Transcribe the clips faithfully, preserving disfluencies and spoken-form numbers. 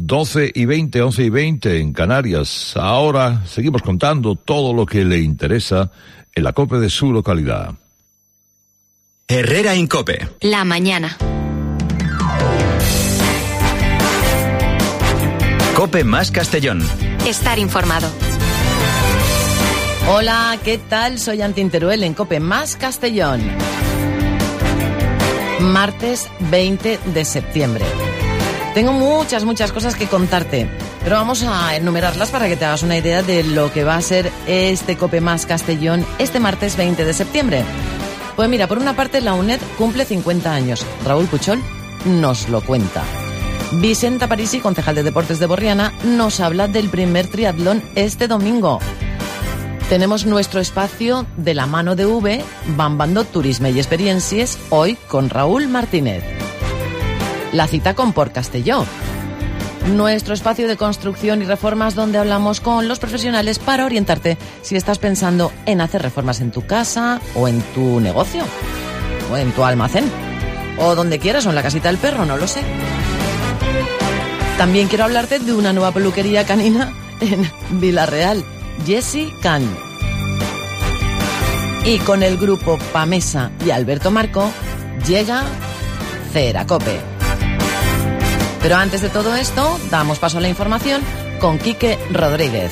doce y veinte, once y veinte en Canarias. Ahora seguimos contando todo lo que le interesa en la COPE de su localidad. Herrera Incope. La mañana. COPE más Castellón. Estar informado. Hola, ¿qué tal? Soy Antin Teruel en COPE más Castellón. Martes veinte de septiembre. Tengo muchas, muchas cosas que contarte, pero vamos a enumerarlas para que te hagas una idea de lo que va a ser este COPE más Castellón este martes veinte de septiembre. Pues mira, por una parte la UNED cumple cincuenta años. Raúl Puchol nos lo cuenta. Vicenta Parisi, concejal de Deportes de Borriana, nos habla del primer triatlón este domingo. Tenemos nuestro espacio de la mano de V, Bambando Turisme y Experiencias, hoy con Raúl Martínez. La cita con Port Castelló. Nuestro espacio de construcción y reformas donde hablamos con los profesionales para orientarte si estás pensando en hacer reformas en tu casa o en tu negocio o en tu almacén o donde quieras o en la casita del perro, no lo sé. También quiero hablarte de una nueva peluquería canina en Villarreal, Jessie Can. Y con el grupo Pamesa y Alberto Marco llega Ceracope. Pero antes de todo esto, damos paso a la información con Quique Rodríguez.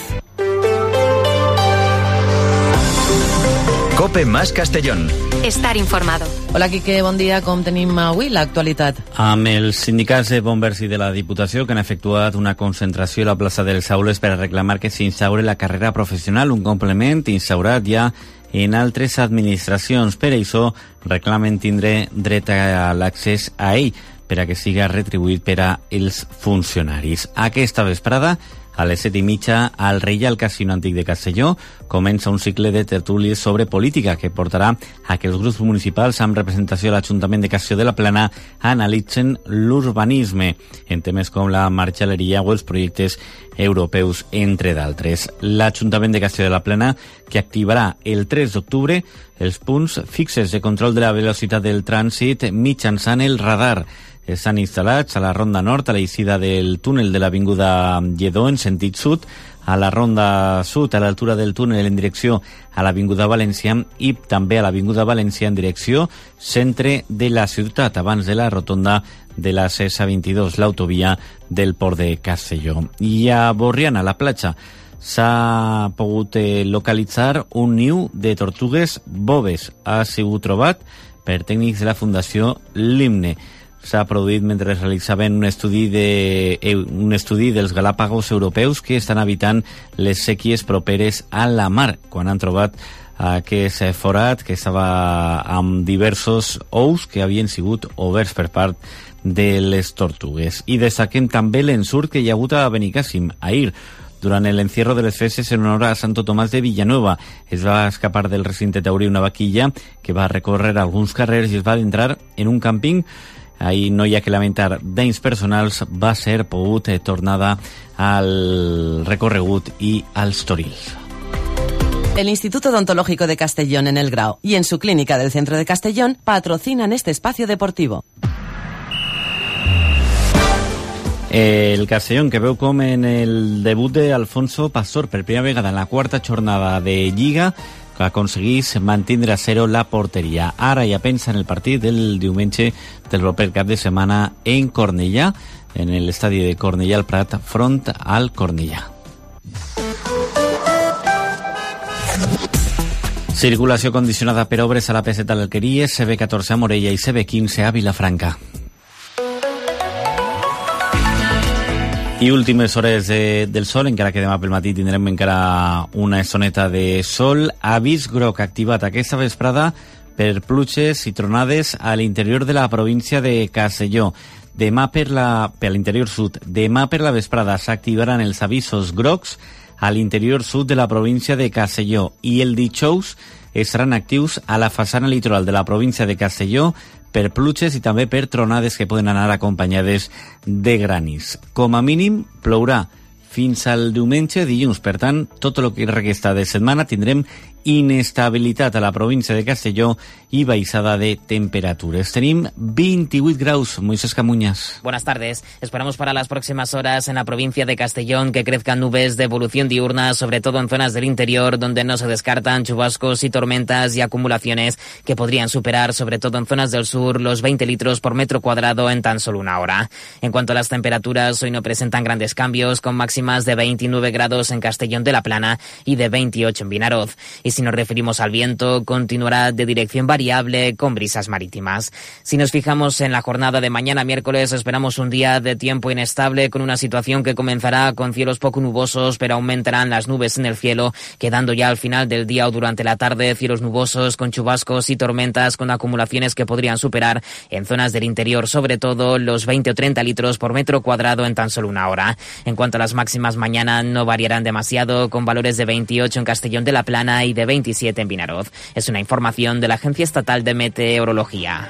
COPE más Castellón. Estar informado. Hola, Quique, bon dia. Com tenim avui l'actualitat? Amb els sindicats de bombers i de la Diputació que han efectuat una concentració a la plaça dels Aules per a reclamar que s'instaure la carrera professional, un complement instaurat ja en altres administracions. Per això reclamen tindre dret a l'accés a ell per a que siga retribuït per a els funcionaris. Aquesta vesprada, a les set i mitja, al Reial Casino Antic de Castelló, comença un cicle de tertúlies sobre política que portarà a que els grups municipals amb representació a l'Ajuntament de Castelló de la Plana analitzen l'urbanisme en temes com la marxaleria o els projectes europeus, entre d'altres. L'Ajuntament de Castelló de la Plana, que activarà el tres d'octubre els punts fixes de control de la velocitat del trànsit mitjançant el radar. Estan instal·lats a la Ronda Nord, a l'eixida del túnel de l'Avinguda Lledó en sentit sud, a la Ronda Sud, a l'altura del túnel en direcció a l'Avinguda València i també a l'Avinguda València en direcció centre de la ciutat, abans de la rotonda de la C S vint-i-dos, l'autovia del Port de Castelló. I a Borriana, a la platja, s'ha pogut eh, localitzar un niu de tortugues boves. Ha sigut trobat per tècnics de la Fundació Limne. S'ha produït mentre realitzaven un estudi, de, un estudi dels Galàpagos europeus que estan habitant les sèquies properes a la mar, quan han trobat aquest forat que estava amb diversos ous que havien sigut oberts per part de les tortugues. I destaquem també l'ensurt que hi ha hagut a Benicàssim ahir. Durant l'encierro de les festes en honor a Santo Tomàs de Villanueva, es va escapar del recinte taurí una vaquilla que va recórrer alguns carrers i es va adentrar en un càmping. Ahí no hi ha que lamentar danys personals, va ser pogut eh, tornada al recorregut i als torils. El Instituto Odontológico de Castellón en El Grau y en su clínica del centro de Castellón patrocinan este espacio deportivo. El Castellón, que veu com en el debut d'Alfonso Pastor per primera vegada en la quarta jornada de Lliga, que aconseguís mantindre a zero la porteria. Ara ja pensa en el partit del diumenge del proper cap de setmana en Cornellà, en l'estadi de Cornellà al Prat, front al Cornellà. Circulació condicionada per obres a la P set a l'Alqueries, C B catorze a Morella i C B quinze a Vilafranca. I últimes hores de, del sol, encara que demà pel matí tindrem encara una estoneta de sol. Avís groc activat aquesta vesprada per pluges i tronades a l'interior de la província de Castelló. Demà per la, per l'interior sud. Demà per la vesprada s'activaran els avisos grocs a l'interior sud de la província de Castelló i el dijous estaran actius a la façana litoral de la província de Castelló per pluges i també per tronades que poden anar acompanyades de granis. Com a mínim, plourà fins al diumenge, dilluns. Per tant, tot el que resta de setmana tindrem inestabilitat a la província de Castelló y baixada de temperaturas. Tenim veintivuit graus. Moisés Camuñas. Buenas tardes. Esperamos para las próximas horas en la provincia de Castellón que crezcan nubes de evolución diurna, sobre todo en zonas del interior, donde no se descartan chubascos y tormentas y acumulaciones que podrían superar, sobre todo en zonas del sur, los veinte litros por metro cuadrado en tan solo una hora. En cuanto a las temperaturas, hoy no presentan grandes cambios, con máximas de veintinueve grados en Castellón de la Plana y de veintiocho en Vinaroz. Y si nos referimos al viento, continuará de dirección variable con brisas marítimas. Si nos fijamos en la jornada de mañana miércoles, esperamos un día de tiempo inestable con una situación que comenzará con cielos poco nubosos, pero aumentarán las nubes en el cielo, quedando ya al final del día o durante la tarde cielos nubosos con chubascos y tormentas con acumulaciones que podrían superar en zonas del interior, sobre todo los veinte o treinta litros por metro cuadrado en tan solo una hora. En cuanto a las máximas, mañana no variarán demasiado, con valores de veintiocho en Castellón de la Plana y de veintisiete en Vinaroz. Es una información de la Agencia Estatal de Meteorología.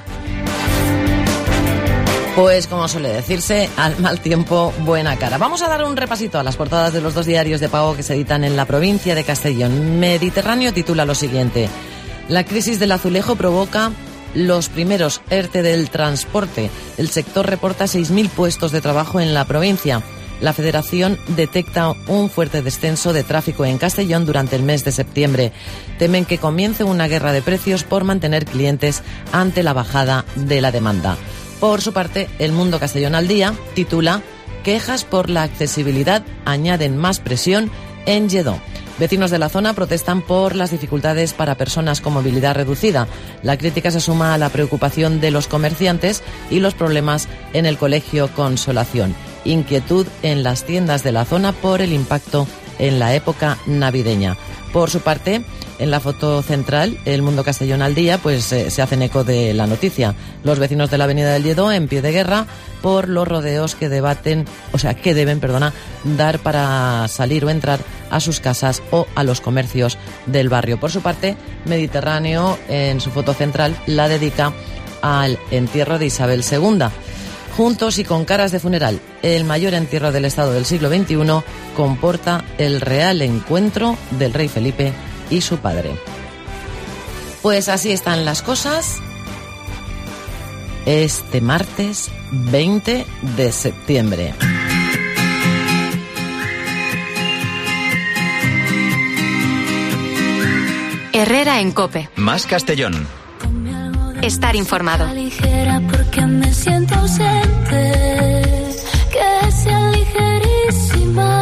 Pues como suele decirse, al mal tiempo, buena cara. Vamos a dar un repasito a las portadas de los dos diarios de pago que se editan en la provincia de Castellón. Mediterráneo titula lo siguiente: la crisis del azulejo provoca los primeros ERTE del transporte. El sector reporta seis mil puestos de trabajo en la provincia. La Federación detecta un fuerte descenso de tráfico en Castellón durante el mes de septiembre. Temen que comience una guerra de precios por mantener clientes ante la bajada de la demanda. Por su parte, El Mundo Castellón al Día titula: quejas por la accesibilidad añaden más presión en Lledó. Vecinos de la zona protestan por las dificultades para personas con movilidad reducida. La crítica se suma a la preocupación de los comerciantes y los problemas en el Colegio Consolación. Inquietud en las tiendas de la zona por el impacto en la época navideña. Por su parte, en la foto central, El Mundo Castellón al Día, pues eh, se hacen eco de la noticia. Los vecinos de la Avenida del Lledó en pie de guerra por los rodeos que debaten, o sea, que deben, perdona, dar para salir o entrar a sus casas o a los comercios del barrio. Por su parte, Mediterráneo, en su foto central, la dedica al entierro de Isabel segunda. Juntos y con caras de funeral, el mayor entierro del Estado del siglo veintiuno comporta el real encuentro del rey Felipe y su padre. Pues así están las cosas este martes veinte de septiembre. Herrera en COPE. Más Castellón. Estar informado. Ligera porque me siento ausente, que sea ligerísima.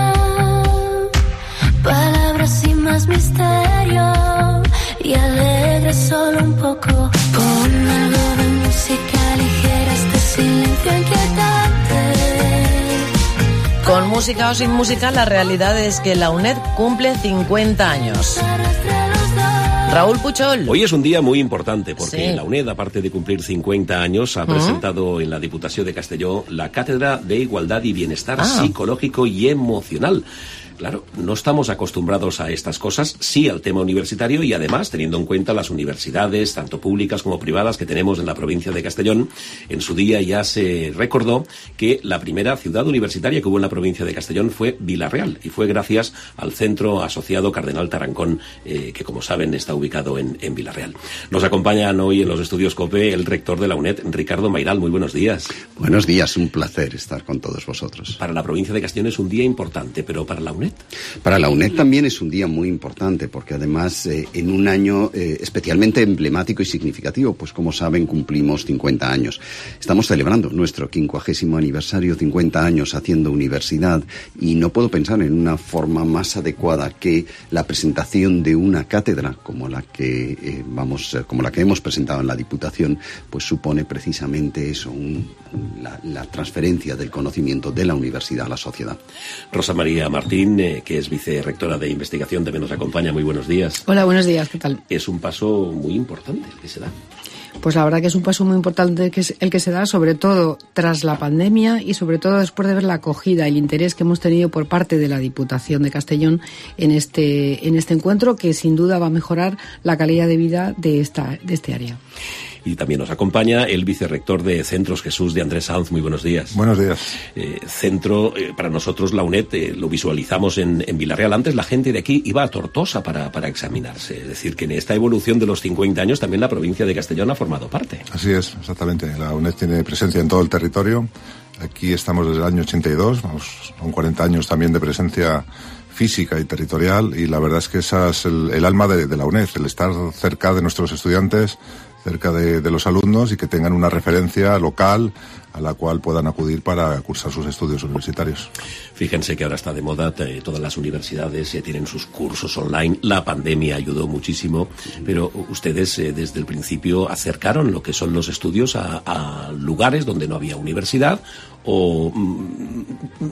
Palabras sin más misterio y alegre solo un poco. Pon algo de música ligera, este silencio inquietante. Con música o sin música, la realidad es que la UNED cumple cincuenta años. Raúl Puchol. Hoy es un día muy importante porque Sí. la UNED, aparte de cumplir cincuenta años, ha ¿Mm? presentado en la Diputación de Castelló la Cátedra de Igualdad y Bienestar Ah. Psicológico y Emocional. Claro, no estamos acostumbrados a estas cosas, sí al tema universitario y además teniendo en cuenta las universidades, tanto públicas como privadas, que tenemos en la provincia de Castellón. En su día ya se recordó que la primera ciudad universitaria que hubo en la provincia de Castellón fue Vilarreal y fue gracias al Centro Asociado Cardenal Tarancón, eh, que como saben está ubicado en, en Vilarreal. Nos acompañan hoy en los estudios COPE el rector de la UNED, Ricardo Mayral. Muy buenos días. Buenos días, un placer estar con todos vosotros. Para la provincia de Castellón es un día importante, pero para la UNED. Para la UNED también es un día muy importante, porque además eh, en un año eh, especialmente emblemático y significativo, pues como saben cumplimos cincuenta años. Estamos celebrando nuestro quincuagésimo aniversario, cincuenta años haciendo universidad, y no puedo pensar en una forma más adecuada que la presentación de una cátedra como la que eh, vamos, como la que hemos presentado en la Diputación, pues supone precisamente eso, un, la, la transferencia del conocimiento de la universidad a la sociedad. Rosa María Martín, eh, que es vicerrectora de investigación, también nos acompaña. Muy buenos días. Hola, buenos días, ¿qué tal? Es un paso muy importante el que se da. Pues la verdad que es un paso muy importante que es el que se da, sobre todo tras la pandemia y sobre todo después de ver la acogida y el interés que hemos tenido por parte de la Diputación de Castellón en este, en este encuentro, que sin duda va a mejorar la calidad de vida de esta, de este área. Y también nos acompaña el vicerrector de Centros Jesús de Andrés Sanz. Muy buenos días. Buenos días. Eh, centro, eh, para nosotros la UNED eh, lo visualizamos en, en Villarreal. Antes la gente de aquí iba a Tortosa para, para examinarse. Es decir, que en esta evolución de los cincuenta años también la provincia de Castellón ha formado parte. Así es, exactamente. La UNED tiene presencia en todo el territorio. Aquí estamos desde el año ochenta y dos, vamos, son cuarenta años también de presencia física y territorial, y la verdad es que esa es el, el alma de, de la UNED, el estar cerca de nuestros estudiantes, cerca de, de los alumnos, y que tengan una referencia local a la cual puedan acudir para cursar sus estudios universitarios. Fíjense que ahora está de moda, eh, todas las universidades eh, tienen sus cursos online. La pandemia ayudó muchísimo, pero ustedes eh, desde el principio acercaron lo que son los estudios a, a lugares donde no había universidad o mm,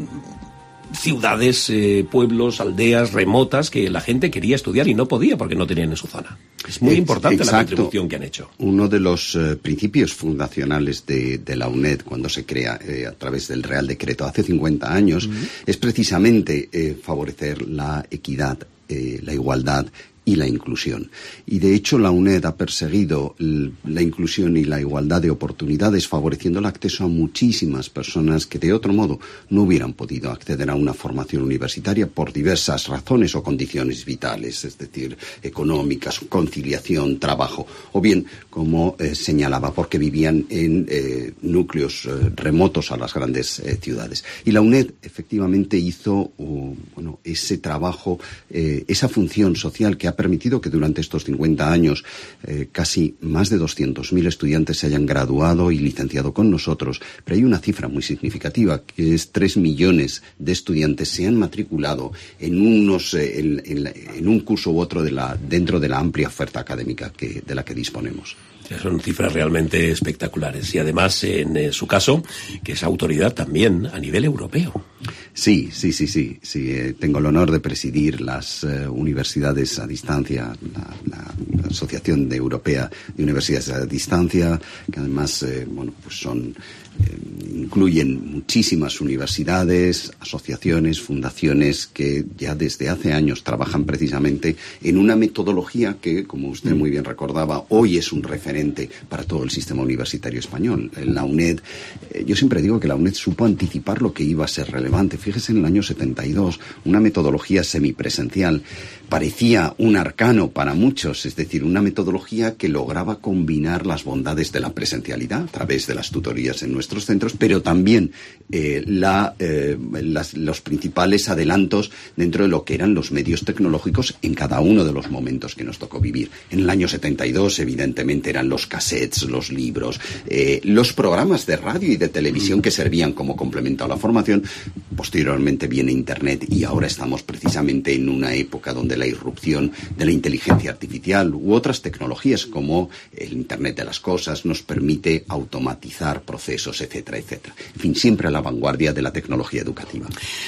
ciudades, eh, pueblos, aldeas remotas que la gente quería estudiar y no podía porque no tenían en su zona. Es muy importante Exacto. la contribución que han hecho. Uno de los eh, principios fundacionales de, de la UNED, cuando se crea eh, a través del Real Decreto hace cincuenta años, uh-huh. es precisamente eh, favorecer la equidad, eh, la igualdad y la inclusión. Y de hecho la UNED ha perseguido la inclusión y la igualdad de oportunidades, favoreciendo el acceso a muchísimas personas que de otro modo no hubieran podido acceder a una formación universitaria por diversas razones o condiciones vitales, es decir, económicas, conciliación, trabajo, o bien, como eh, señalaba, porque vivían en eh, núcleos eh, remotos a las grandes eh, ciudades. Y la UNED efectivamente hizo uh, bueno, ese trabajo, eh, esa función social que ha permitido que durante estos cincuenta años eh, casi más de doscientos mil estudiantes se hayan graduado y licenciado con nosotros. Pero hay una cifra muy significativa, que es tres millones de estudiantes se han matriculado en unos eh, en, en, en un curso u otro de la, dentro de la amplia oferta académica que, de la que disponemos. Son cifras realmente espectaculares y además en eh, su caso que es autoridad también a nivel europeo. Sí, sí, sí, sí. sí eh, tengo el honor de presidir las eh, universidades a distancia, la, la, la Asociación de Europea de Universidades a Distancia, que además eh, bueno, pues son eh, incluyen muchísimas universidades, asociaciones, fundaciones que ya desde hace años trabajan precisamente en una metodología que, como usted muy bien recordaba, hoy es un referente para todo el sistema universitario español. La UNED, eh, yo siempre digo que la UNED supo anticipar lo que iba a ser relevante. Fíjese, en el año setenta y dos, una metodología semipresencial parecía un arcano para muchos, es decir, una metodología que lograba combinar las bondades de la presencialidad a través de las tutorías en nuestros centros, pero también eh, la, eh, las, los principales adelantos dentro de lo que eran los medios tecnológicos en cada uno de los momentos que nos tocó vivir. En el año setenta y dos, evidentemente, eran los cassettes, los libros, eh, los programas de radio y de televisión que servían como complemento a la formación. Posteriormente viene Internet y ahora estamos precisamente en una época donde la irrupción de la inteligencia artificial u otras tecnologías como el Internet de las cosas nos permite automatizar procesos, etcétera, etcétera. En fin, siempre a la vanguardia de la tecnología educativa.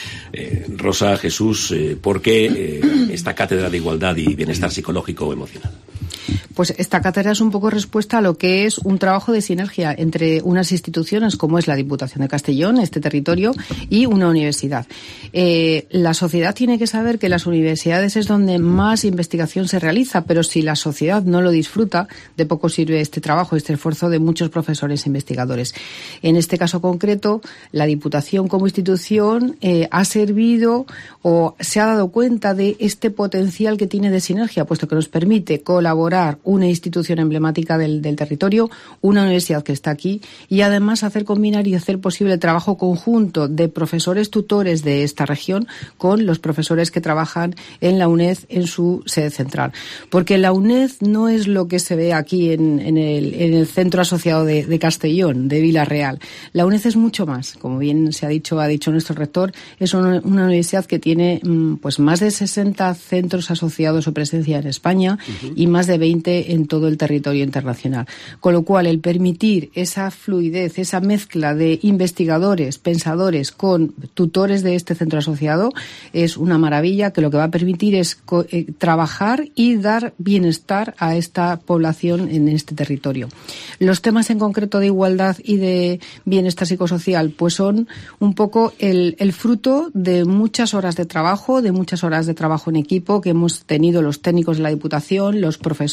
Eh, Rosa, Jesús, eh, ¿por qué eh, esta cátedra de igualdad y bienestar psicológico o emocional? Pues esta cátedra es un poco respuesta a lo que es un trabajo de sinergia entre unas instituciones como es la Diputación de Castellón, este territorio, y una universidad. Eh, la sociedad tiene que saber que las universidades es donde más investigación se realiza, pero si la sociedad no lo disfruta, de poco sirve este trabajo, este esfuerzo de muchos profesores e investigadores. En este caso concreto, la Diputación como institución eh, ha servido o se ha dado cuenta de este potencial que tiene de sinergia, puesto que nos permite colaborar una institución emblemática del, del territorio, una universidad que está aquí, y además hacer combinar y hacer posible el trabajo conjunto de profesores tutores de esta región con los profesores que trabajan en la UNED en su sede central. Porque la UNED no es lo que se ve aquí en, en, el, en el centro asociado de, de Castellón, de Villarreal. La UNED es mucho más, como bien se ha dicho, ha dicho nuestro rector, es una, una universidad que tiene pues más de sesenta centros asociados o presencia en España uh-huh. y más de veinte en todo el territorio internacional. Con lo cual, el permitir esa fluidez, esa mezcla de investigadores, pensadores con tutores de este centro asociado es una maravilla, que lo que va a permitir es co- eh, trabajar y dar bienestar a esta población en este territorio. Los temas en concreto de igualdad y de bienestar psicosocial pues son un poco el, el fruto de muchas horas de trabajo, de muchas horas de trabajo en equipo que hemos tenido los técnicos de la Diputación, los profesores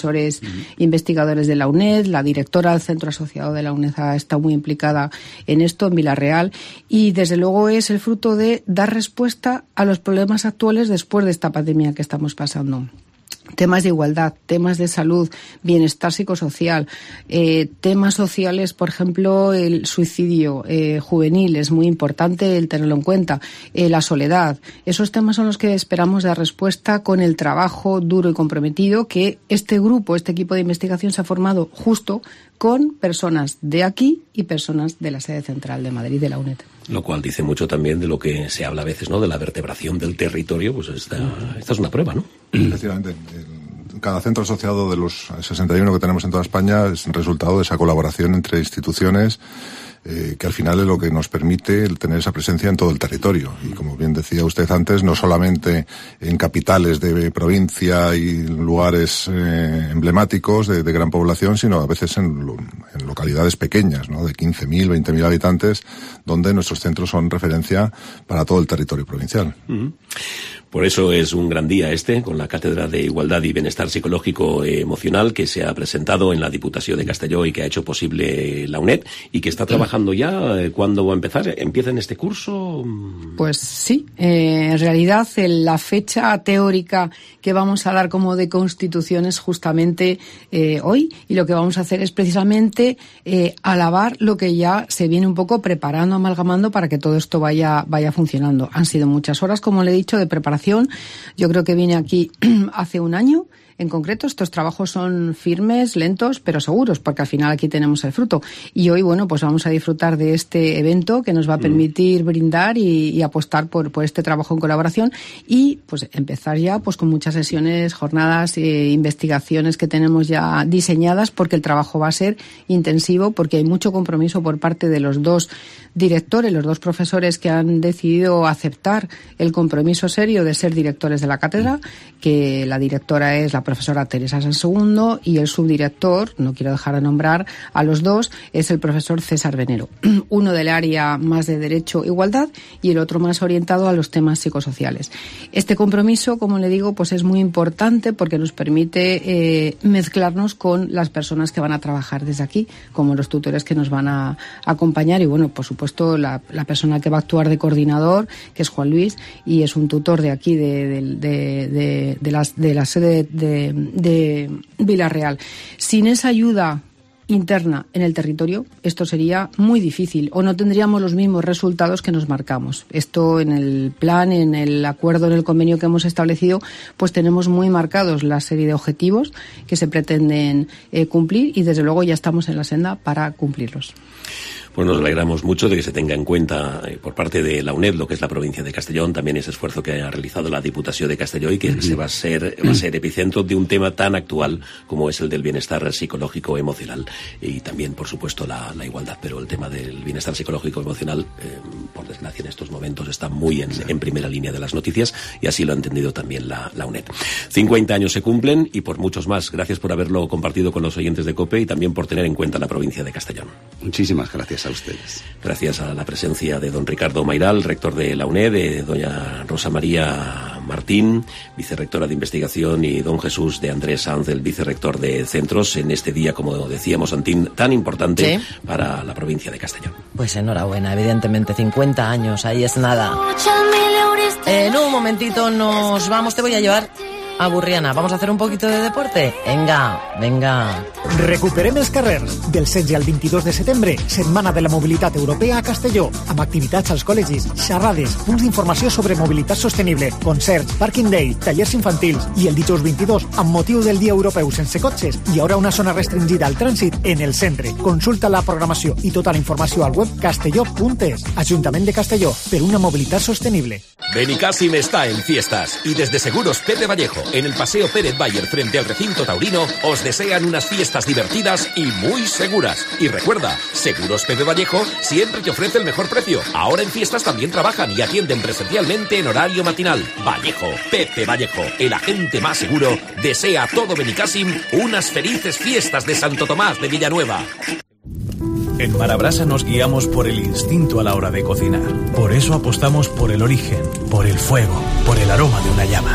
profesores uh-huh. investigadores de la UNED, la directora del centro asociado de la UNED ha estado muy implicada en esto, en Villarreal, y desde luego es el fruto de dar respuesta a los problemas actuales después de esta pandemia que estamos pasando. Temas de igualdad, temas de salud, bienestar psicosocial, eh, temas sociales, por ejemplo, el suicidio eh, juvenil, es muy importante el tenerlo en cuenta, eh, la soledad. Esos temas son los que esperamos dar respuesta con el trabajo duro y comprometido que este grupo, este equipo de investigación se ha formado justo con personas de aquí y personas de la sede central de Madrid, de la UNED. Lo cual dice mucho también de lo que se habla a veces, ¿no? De la vertebración del territorio, pues esta, esta es una prueba, ¿no? Efectivamente. Cada centro asociado de los sesenta y uno que tenemos en toda España es resultado de esa colaboración entre instituciones eh, que al final es lo que nos permite el tener esa presencia en todo el territorio. Y como bien decía usted antes, no solamente en capitales de provincia y lugares eh, emblemáticos de, de gran población, sino a veces en, en localidades pequeñas, ¿no? De quince mil, veinte mil habitantes, donde nuestros centros son referencia para todo el territorio provincial. Uh-huh. Por eso es un gran día este, con la Cátedra de Igualdad y Bienestar Psicológico e Emocional que se ha presentado en la Diputación de Castelló y que ha hecho posible la UNED y que está trabajando ya. ¿Cuándo va a empezar? ¿Empieza en este curso? Pues sí, eh, en realidad la fecha teórica que vamos a dar como de constitución es justamente eh, hoy, y lo que vamos a hacer es precisamente eh, alabar lo que ya se viene un poco preparando, amalgamando para que todo esto vaya, vaya funcionando. Han sido muchas horas, como le he dicho, de preparación. Yo creo que vine aquí hace un año. En concreto, estos trabajos son firmes, lentos, pero seguros, porque al final aquí tenemos el fruto. Y hoy, bueno, pues vamos a disfrutar de este evento que nos va a permitir brindar y, y apostar por, por este trabajo en colaboración y pues empezar ya pues con muchas sesiones, jornadas e investigaciones que tenemos ya diseñadas, porque el trabajo va a ser intensivo, porque hay mucho compromiso por parte de los dos directores, los dos profesores que han decidido aceptar el compromiso serio de ser directores de la cátedra, que la directora es la profesora Teresa Sansegundo y el subdirector, no quiero dejar de nombrar a los dos, es el profesor César Venero. Uno del área más de Derecho e Igualdad y el otro más orientado a los temas psicosociales. Este compromiso, como le digo, pues es muy importante porque nos permite eh, mezclarnos con las personas que van a trabajar desde aquí, como los tutores que nos van a, a acompañar y, bueno, por supuesto, la, la persona que va a actuar de coordinador, que es Juan Luis, y es un tutor de aquí, de, de, de, de, de, las, de la sede de De, de Villarreal. Sin esa ayuda interna en el territorio, esto sería muy difícil o no tendríamos los mismos resultados que nos marcamos. Esto en el plan, en el acuerdo, en el convenio que hemos establecido, pues tenemos muy marcados la serie de objetivos que se pretenden eh, cumplir y desde luego ya estamos en la senda para cumplirlos. Pues nos alegramos mucho de que se tenga en cuenta eh, por parte de la UNED, lo que es la provincia de Castellón, también ese esfuerzo que ha realizado la Diputación de Castelló y que uh-huh. se va a ser va a ser epicentro de un tema tan actual como es el del bienestar psicológico emocional y también, por supuesto, la, la igualdad. Pero el tema del bienestar psicológico emocional, eh, por desgracia, en estos momentos está muy en, en primera línea de las noticias y así lo ha entendido también la, la UNED. cincuenta años se cumplen y por muchos más. Gracias por haberlo compartido con los oyentes de COPE y también por tener en cuenta la provincia de Castellón. Muchísimas gracias a ustedes. Gracias a la presencia de don Ricardo Mayral, rector de la UNED, de doña Rosa María Martín, vicerrectora de investigación, y don Jesús de Andrés Sanz, el vicerrector de centros, en este día, como decíamos, Antín, tan importante ¿Sí? para la provincia de Castellón. Pues enhorabuena, evidentemente, cincuenta años, ahí es nada. En un momentito nos vamos, te voy a llevar a Burriana. Vamos a hacer un poquito de deporte? Venga, venga. Recuperem els carrers. Del setze al vint-i-dos de setembre, Setmana de la Mobilitat Europea a Castelló, amb activitats als col·legis, xerrades, punts d'informació sobre mobilitat sostenible, concerts, parking day, tallers infantils i el dijous vint-i-dos, amb motiu del Dia Europeu sense cotxes, hi haurà una zona restringida al trànsit en el centre. Consulta la programació i tota la informació al web castelló punto es. Ajuntament de Castelló, per una mobilitat sostenible. Benicàssim está en fiestas y desde Seguros Pérez Vallejo, en el Paseo Pérez Bayer frente al recinto taurino, os desean unas fiestas divertidas y muy seguras. Y recuerda, Seguros Pérez Vallejo siempre te ofrece el mejor precio. Ahora en fiestas también trabajan y atienden presencialmente en horario matinal. Vallejo, Pepe Vallejo, el agente más seguro, desea a todo Benicàssim unas felices fiestas de Santo Tomás de Villanueva. En Marabrasa nos guiamos por el instinto a la hora de cocinar. Por eso apostamos por el origen, por el fuego, por el aroma de una llama.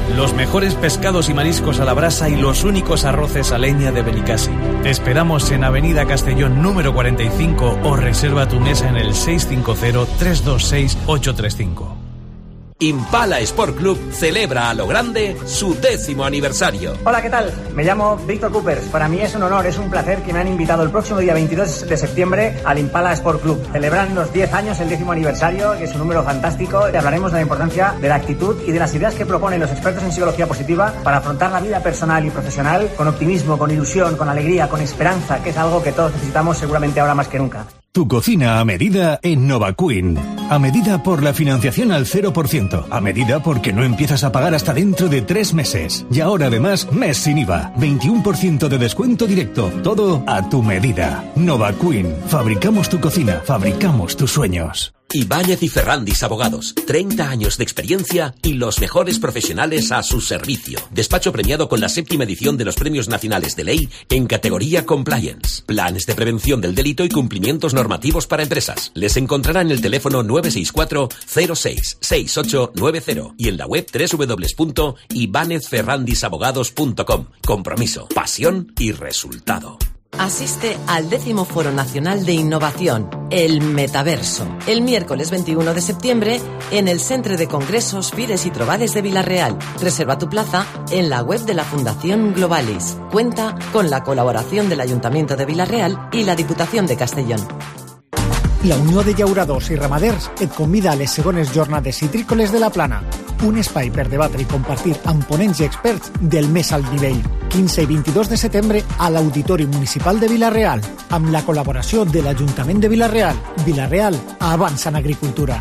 Los mejores pescados y mariscos a la brasa y los únicos arroces a leña de Benicassi. Te esperamos en Avenida Castellón número cuarenta y cinco o reserva tu mesa en el seis cinco cero, tres dos seis, ocho tres cinco. Impala Sport Club celebra a lo grande su décimo aniversario. Hola, ¿qué tal? Me llamo Víctor Coopers. Para mí es un honor, es un placer que me han invitado el próximo día veintidós de septiembre al Impala Sport Club. Celebran los diez años, el décimo aniversario, que es un número fantástico. Y hablaremos de la importancia de la actitud y de las ideas que proponen los expertos en psicología positiva para afrontar la vida personal y profesional con optimismo, con ilusión, con alegría, con esperanza, que es algo que todos necesitamos seguramente ahora más que nunca. Tu cocina a medida en NovaQueen. A medida por la financiación al cero por ciento. A medida porque no empiezas a pagar hasta dentro de tres meses. Y ahora además, mes sin I V A. veintiuno por ciento de descuento directo. Todo a tu medida. NovaQueen. Fabricamos tu cocina. Fabricamos tus sueños. Ibáñez y Ferrandis Abogados, treinta años de experiencia y los mejores profesionales a su servicio. Despacho premiado con la séptima edición de los Premios Nacionales de Ley en categoría Compliance. Planes de prevención del delito y cumplimientos normativos para empresas. Les encontrarán en el teléfono nueve seis cuatro, cero seis, seis ocho nueve cero y en la web doble u doble u doble u punto ibánez ferrandis abogados punto com. Compromiso, pasión y resultado. Asiste al décimo Foro Nacional de Innovación, el Metaverso, el miércoles veintiuno de septiembre en el Centre de Congresos, Fires y Trobades de Vila-real. Reserva tu plaza en la web de la Fundación Globalis. Cuenta con la colaboración del Ayuntamiento de Vila-real i la Diputació de Castellón. La Unió de Llauradors i Ramaders et convida a les segones jornades citrícoles de la Plana, un espai per debatre i compartir amb ponents i experts del més alt nivell. quinze i veintidós de setembre a l'Auditori Municipal de Vila-real, amb la col·laboració de l'Ajuntament de Vila-real. Vila-real avança en agricultura.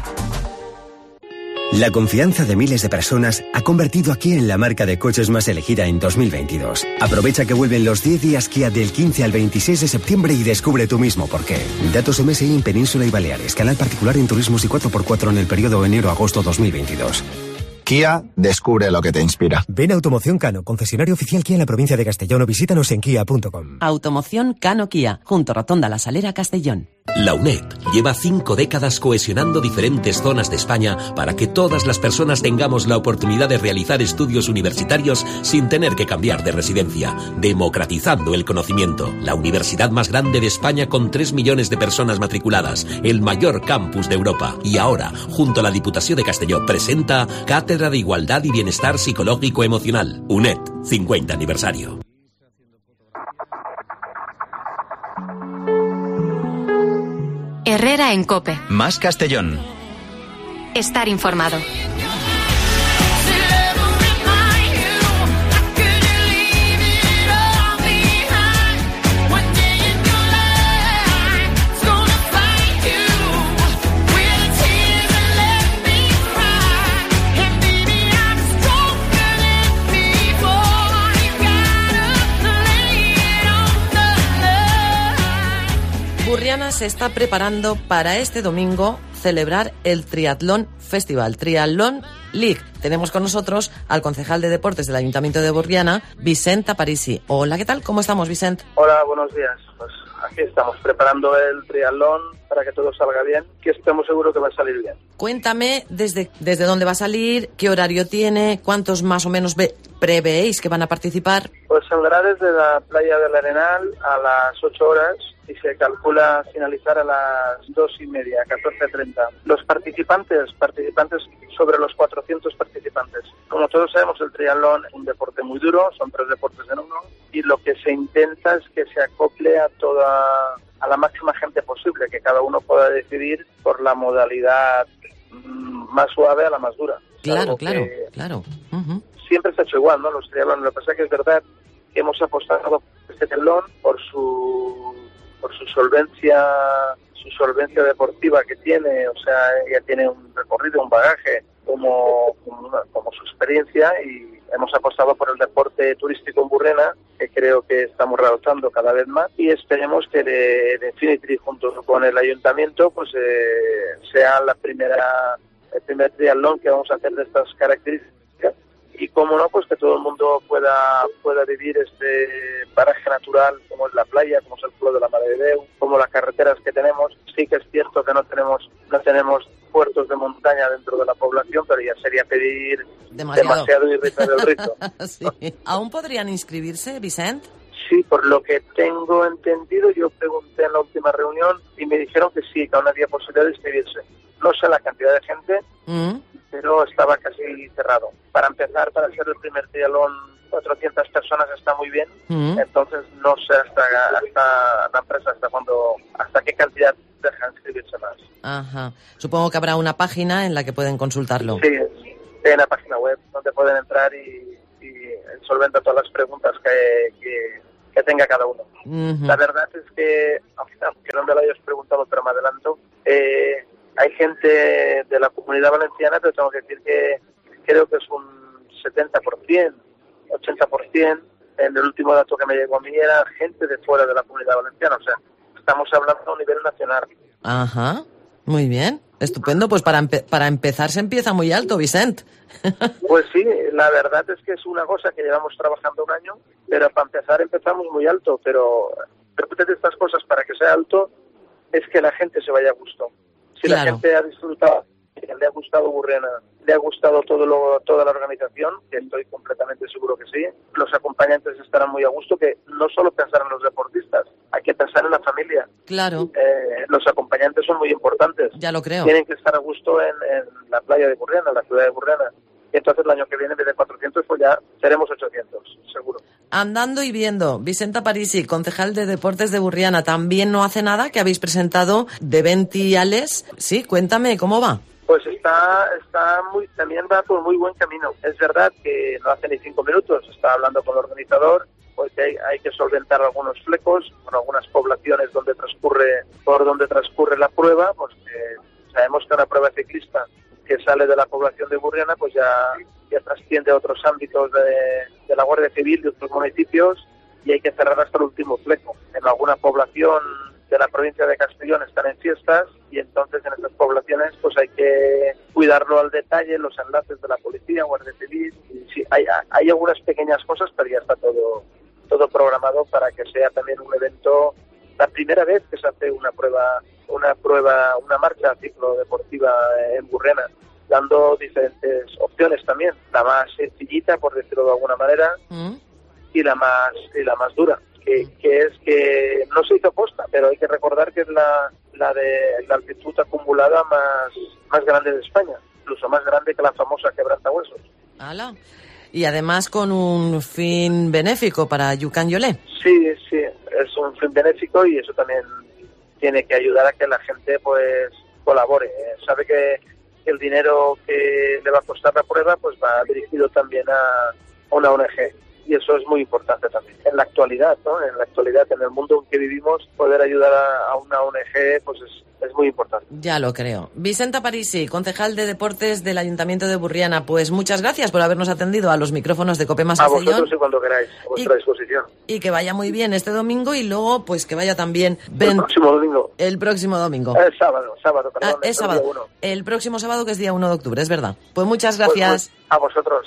La confianza de miles de personas ha convertido a Kia en la marca de coches más elegida en dos mil veintidós. Aprovecha que vuelven los diez días Kia del quince al veintiséis de septiembre y descubre tú mismo por qué. Datos M S I en Península y Baleares, canal particular en turismos y cuatro por cuatro en el periodo enero-agosto dos mil veintidós. Kia, descubre lo que te inspira. Ven a Automoción Cano, concesionario oficial Kia en la provincia de Castellón, o visítanos en kia punto com. Automoción Cano Kia, junto Rotonda La Salera, Castellón. La UNED lleva cinco décadas cohesionando diferentes zonas de España para que todas las personas tengamos la oportunidad de realizar estudios universitarios sin tener que cambiar de residencia, democratizando el conocimiento. La universidad más grande de España con tres millones de personas matriculadas, el mayor campus de Europa. Y ahora, junto a la Diputación de Castelló, presenta Cátedra de Igualdad y Bienestar Psicológico Emocional. UNED, cincuenta aniversario. Herrera en COPE. Más Castellón. Estar informado. Burriana se está preparando para este domingo celebrar el Triatlón Festival, Triatlón League. Tenemos con nosotros al concejal de deportes del Ayuntamiento de Burriana, Vicent Aparici. Hola, ¿qué tal? ¿Cómo estamos, Vicent? Hola, buenos días. Pues aquí estamos preparando el triatlón para que todo salga bien, que estamos seguros que va a salir bien. Cuéntame desde, desde dónde va a salir, qué horario tiene, cuántos más o menos ve, prevéis que van a participar. Pues saldrá desde la playa del Arenal a las ocho horas y se calcula finalizar a las dos y media, catorce treinta. Los participantes, participantes sobre los cuatrocientos participantes. Como todos sabemos, el triatlón es un deporte muy duro, son tres deportes en uno, y lo que se intenta es que se acople a toda, a la máxima gente posible, que cada uno pueda decidir por la modalidad más suave a la más dura. Claro, claro, claro. Uh-huh. Siempre se ha hecho igual, ¿no? Los triatlones. Lo que pasa es que es verdad que hemos apostado por este triatlón por su por su solvencia, su solvencia deportiva que tiene, o sea, ya tiene un recorrido, un bagaje, como, como, una, como su experiencia, y hemos apostado por el deporte turístico en Burriana, que creo que estamos readoptando cada vez más, y esperemos que de, de Infinity, junto con el ayuntamiento, pues eh, sea la primera, el primer triatlón que vamos a hacer de estas características. Y como no, pues que todo el mundo pueda pueda vivir este paraje natural, como es la playa, como es el pueblo de la Madre de Déu, como las carreteras que tenemos. Sí que es cierto que no tenemos no tenemos puertos de montaña dentro de la población, pero ya sería pedir demasiado, demasiado y rizar el rito. Sí. ¿Aún podrían inscribirse, Vicent? Sí, por lo que tengo entendido, yo pregunté en la última reunión y me dijeron que sí, que aún había posibilidad de inscribirse. No sé la cantidad de gente, mm. pero estaba casi cerrado. Para empezar, para hacer el primer triatlón, cuatrocientas personas está muy bien, mm. entonces no sé hasta, hasta la empresa, hasta cuándo, hasta qué cantidad deja inscribirse más. Ajá. Supongo que habrá una página en la que pueden consultarlo. Sí, hay una página web donde pueden entrar y, y solventa todas las preguntas que, que, que tenga cada uno. Uh-huh. La verdad es que, aunque no me lo hayas preguntado, pero me adelanto, eh, hay gente de la Comunidad Valenciana, pero tengo que decir que creo que es un setenta por ciento, ochenta por ciento, en el último dato que me llegó a mí era gente de fuera de la Comunidad Valenciana, o sea, estamos hablando a nivel nacional. Ajá, muy bien, estupendo, pues para, empe- para empezar se empieza muy alto, Vicent. Pues sí, la verdad es que es una cosa que llevamos trabajando un año, pero para empezar empezamos muy alto, pero repite de estas cosas para que sea alto es que la gente se vaya a gusto. Si claro. La gente ha disfrutado, le ha gustado Burriana, le ha gustado todo lo, toda la organización, que estoy completamente seguro que sí, los acompañantes estarán muy a gusto, que no solo pensar en los deportistas, hay que pensar en la familia. Claro. Eh, los acompañantes son muy importantes. Ya lo creo. Tienen que estar a gusto en, en la playa de Burriana, en la ciudad de Burriana. Y entonces el año que viene, en vez de cuatrocientos, pues ya seremos ochocientos, seguro. Andando y viendo, Vicenta Parisi, concejal de Deportes de Burriana, también no hace nada que habéis presentado de Ventiales. Sí, cuéntame, ¿cómo va? Pues está, está muy, también va por muy buen camino. Es verdad que no hace ni cinco minutos, estaba hablando con el organizador, pues que hay, hay que solventar algunos flecos, con algunas poblaciones donde transcurre, por donde transcurre la prueba, pues que sabemos que una prueba ciclista que sale de la población de Burriana, pues ya, ya trasciende a otros ámbitos de, de la Guardia Civil, de otros municipios, y hay que cerrar hasta el último fleco. En alguna población de la provincia de Castellón están en fiestas, y entonces en estas poblaciones pues hay que cuidarlo al detalle, los enlaces de la policía, Guardia Civil, y sí, hay, hay algunas pequeñas cosas, pero ya está todo, todo programado para que sea también un evento, la primera vez que se hace una prueba, una prueba, una marcha ciclodeportiva en Burriana, dando diferentes opciones también, la más sencillita, por decirlo de alguna manera, mm. y la más y la más dura, que, que es que no se hizo posta, pero hay que recordar que es la, la de la altitud acumulada más, más grande de España, incluso más grande que la famosa Quebrantahuesos. ¡Hala! Y además con un fin benéfico para Yucán Yolé. Sí, sí, es un fin benéfico y eso también tiene que ayudar a que la gente pues colabore. Sabe que el dinero que le va a costar la prueba pues va dirigido también a una O N Ge. Y eso es muy importante también. En la actualidad, ¿no? En la actualidad, en el mundo en que vivimos, poder ayudar a, a una O N Ge, pues es, es muy importante. Ya lo creo. Vicenta Parisi, concejal de Deportes del Ayuntamiento de Burriana, pues muchas gracias por habernos atendido a los micrófonos de COPE Más Castellón. A vosotros y cuando queráis, a vuestra y, disposición. Y que vaya muy bien este domingo y luego, pues que vaya también... Ben... El próximo domingo. El próximo domingo. El sábado, sábado, perdón. Ah, es sábado. Uno. El próximo sábado, que es día uno de octubre, es verdad. Pues muchas gracias. Pues, pues, a vosotros.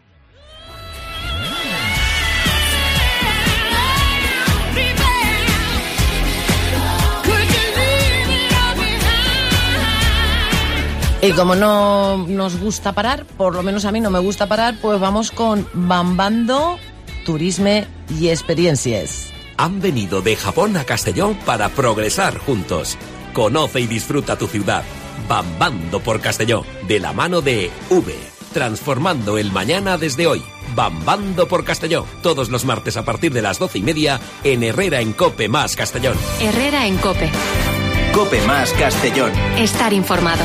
Y como no nos gusta parar, por lo menos a mí no me gusta parar, pues vamos con Bambando, Turisme y Experiencias. Han venido de Japón a Castellón para progresar juntos. Conoce y disfruta tu ciudad. Bambando por Castellón, de la mano de V, transformando el mañana desde hoy. Bambando por Castellón, todos los martes a partir de las doce y media en Herrera en Cope Más Castellón. Herrera en Cope. Cope Más Castellón. Estar informado.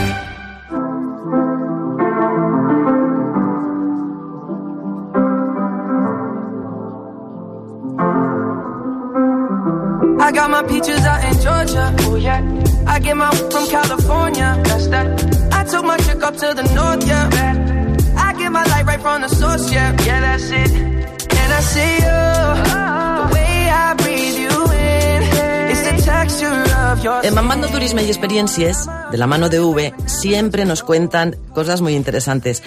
I got my peaches out in Georgia, oh yeah. I get my from California, that's that. I took my chick up to the north, yeah. I get my light right from the source, yeah. Yeah, that's it. And I see you, the way I breathe you in, it's the texture of your skin. En Bambando, Turisme y Experiencias, de la mano de V, siempre nos cuentan cosas muy interesantes.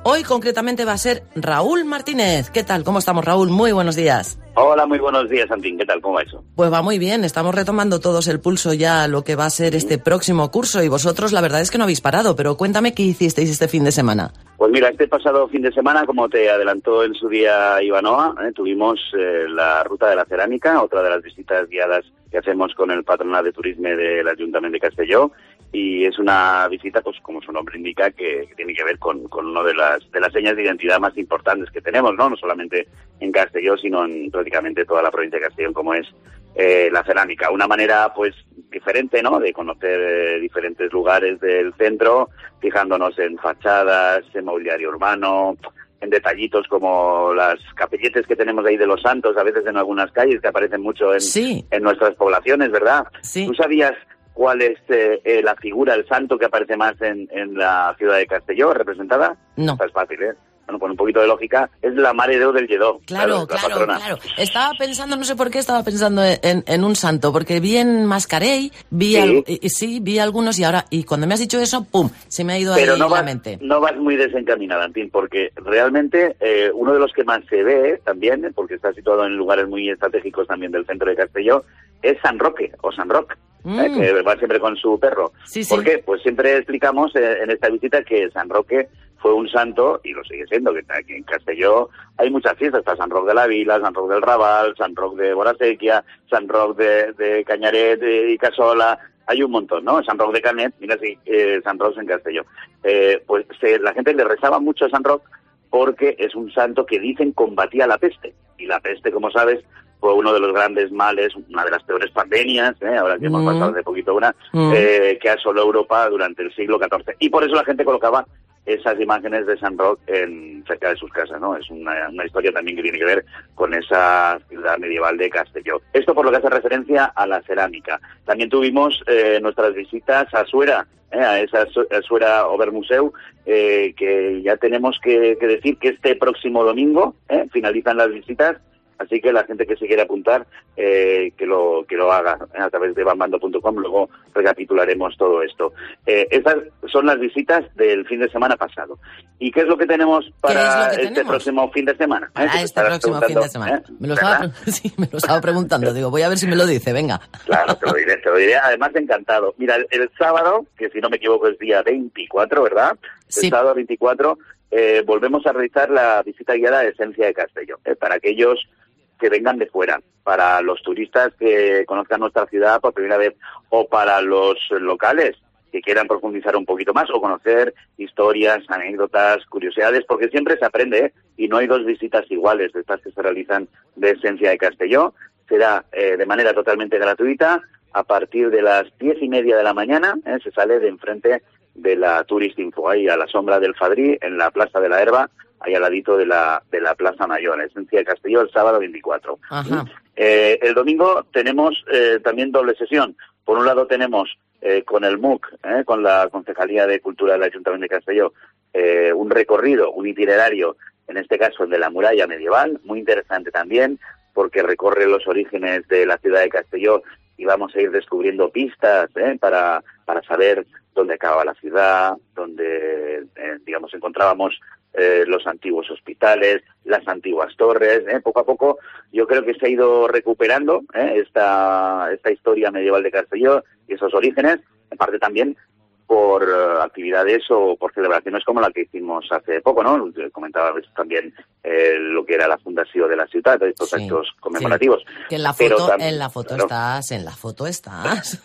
Hoy concretamente va a ser Raúl Martínez. ¿Qué tal? ¿Cómo estamos, Raúl? Muy buenos días. Hola, muy buenos días, Santín. ¿Qué tal? ¿Cómo va eso? Pues va muy bien. Estamos retomando todos el pulso ya a lo que va a ser este próximo curso y vosotros la verdad es que no habéis parado, pero cuéntame qué hicisteis este fin de semana. Pues mira, este pasado fin de semana, como te adelantó en su día Ivanoa, ¿eh? tuvimos eh, la Ruta de la Cerámica, otra de las visitas guiadas que hacemos con el Patronat de Turisme del Ayuntamiento de Castelló, y es una visita, pues como su nombre indica, que, que tiene que ver con, con una de las de las señas de identidad más importantes que tenemos, ¿no? No solamente en Castelló, sino en prácticamente toda la provincia de Castellón, como es eh, la cerámica. Una manera, pues, diferente, ¿no?, de conocer eh, diferentes lugares del centro, fijándonos en fachadas, en mobiliario urbano, en detallitos como las capelletes que tenemos ahí de los santos, a veces en algunas calles, que aparecen mucho en, sí. en nuestras poblaciones, ¿verdad? Sí. ¿Tú sabías cuál es eh, eh, la figura, el santo que aparece más en, en la ciudad de Castelló, representada? No. Esta es fácil, ¿eh? Bueno, con un poquito de lógica, es la Mare de Déu del Lledó. Claro, claro, claro, claro. Estaba pensando, no sé por qué, estaba pensando en, en un santo, porque vi en Mascarell, vi, sí. Al, y, sí, vi algunos y ahora, y cuando me has dicho eso, pum, se me ha ido Pero ahí no la vas, mente. no vas muy desencaminada, Antín, porque realmente eh, uno de los que más se ve también, porque está situado en lugares muy estratégicos también del centro de Castelló, es San Roque, o San Roc. Mm. Eh, que va siempre con su perro. Sí, sí. ¿Por qué? Pues siempre explicamos eh, en esta visita que San Roque fue un santo, y lo sigue siendo, que aquí en Castelló hay muchas fiestas, está San Roc de la Vila, San Roc del Raval, San Roc de Borasequia, San Roc de, de Cañaret de, y Casola, hay un montón, ¿no? San Roc de Canet, mira sí, eh, San Roc en Castelló. Eh, pues se, la gente le rezaba mucho a San Roc porque es un santo que dicen combatía la peste, y la peste, como sabes, fue uno de los grandes males, una de las peores pandemias, ¿eh? ahora que hemos Mm. pasado hace poquito una, Mm. eh, que asoló Europa durante el siglo catorce. Y por eso la gente colocaba esas imágenes de San Roc en, cerca de sus casas, ¿no? Es una, una historia también que tiene que ver con esa ciudad medieval de Castelló. Esto por lo que hace referencia a la cerámica. También tuvimos eh, nuestras visitas a Suera, eh, a esa a Suera Obermuseu, eh, que ya tenemos que, que decir que este próximo domingo eh, finalizan las visitas. Así que la gente que se quiera apuntar, eh, que lo que lo haga eh, a través de bambando punto com, luego recapitularemos todo esto. Eh, estas son las visitas del fin de semana pasado. ¿Y qué es lo que tenemos para que este tenemos? próximo fin de semana? Para ¿Eh? este próximo fin de semana. ¿eh? Me lo, estaba, sí, me lo estaba preguntando, digo, voy a ver si me lo dice, venga. Claro, te lo diré, te lo diré. Además, encantado. Mira, el, el sábado, que si no me equivoco es día veinticuatro, ¿verdad? Sí. El sábado veinticuatro eh, volvemos a realizar la visita guiada de Esencia de Castelló. Eh, para aquellos que vengan de fuera, para los turistas que conozcan nuestra ciudad por primera vez, o para los locales que quieran profundizar un poquito más o conocer historias, anécdotas, curiosidades, porque siempre se aprende, ¿eh? Y no hay dos visitas iguales de estas que se realizan de Esencia de Castelló. Será eh, de manera totalmente gratuita a partir de las diez y media de la mañana, ¿eh? Se sale de enfrente de la Tourist Info, ahí a la sombra del Fadrí, en la Plaza de la Herba, ahí al ladito de la de la Plaza Mayor, Esencia de Castelló, el sábado veinticuatro. Ajá. Eh, el domingo tenemos eh, también doble sesión. Por un lado tenemos eh, con el M U C, eh, con la Concejalía de Cultura del Ayuntamiento de Castelló, eh, un recorrido, un itinerario, en este caso el de la muralla medieval, muy interesante también, porque recorre los orígenes de la ciudad de Castelló y vamos a ir descubriendo pistas eh, para, para saber dónde acababa la ciudad, dónde, eh, digamos, encontrábamos eh, los antiguos hospitales, las antiguas torres. Eh. Poco a poco yo creo que se ha ido recuperando eh, esta, esta historia medieval de Castelló y esos orígenes, en parte también por uh, actividades o por celebraciones como la que hicimos hace poco, ¿no? Comentaba también eh, lo que era la fundación de la ciudad, estos Sí, actos conmemorativos. sí. Que en la Pero foto, tam- en la foto claro. estás, en la foto estás.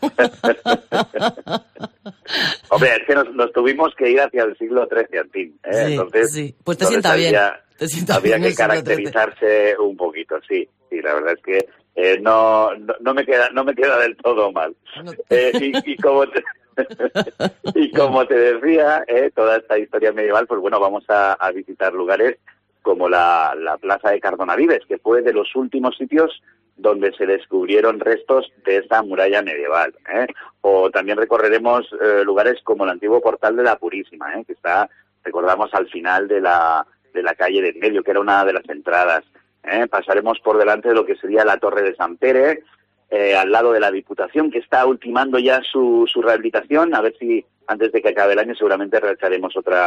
Hombre, es que nos, nos tuvimos que ir hacia el siglo trece, Antín. ¿eh? Sí, entonces, sí. Pues te entonces sienta bien. había, Te sienta había bien que el siglo trece. caracterizarse un poquito, sí. Sí, la verdad es que eh, no, no, no me queda no me queda del todo mal. Eh, y, y como te, y como te decía, eh, toda esta historia medieval, pues bueno, vamos a, a visitar lugares como la, la Plaza de Cardonavives, que fue de los últimos sitios donde se descubrieron restos de esta muralla medieval, ¿eh? O también recorreremos eh, lugares como el antiguo Portal de la Purísima, ¿eh? Que está, recordamos, al final de la de la calle de en medio, que era una de las entradas. ¿eh? Pasaremos por delante de lo que sería la Torre de San Pere, eh, al lado de la Diputación, que está ultimando ya su, su rehabilitación. A ver si antes de que acabe el año seguramente realizaremos otra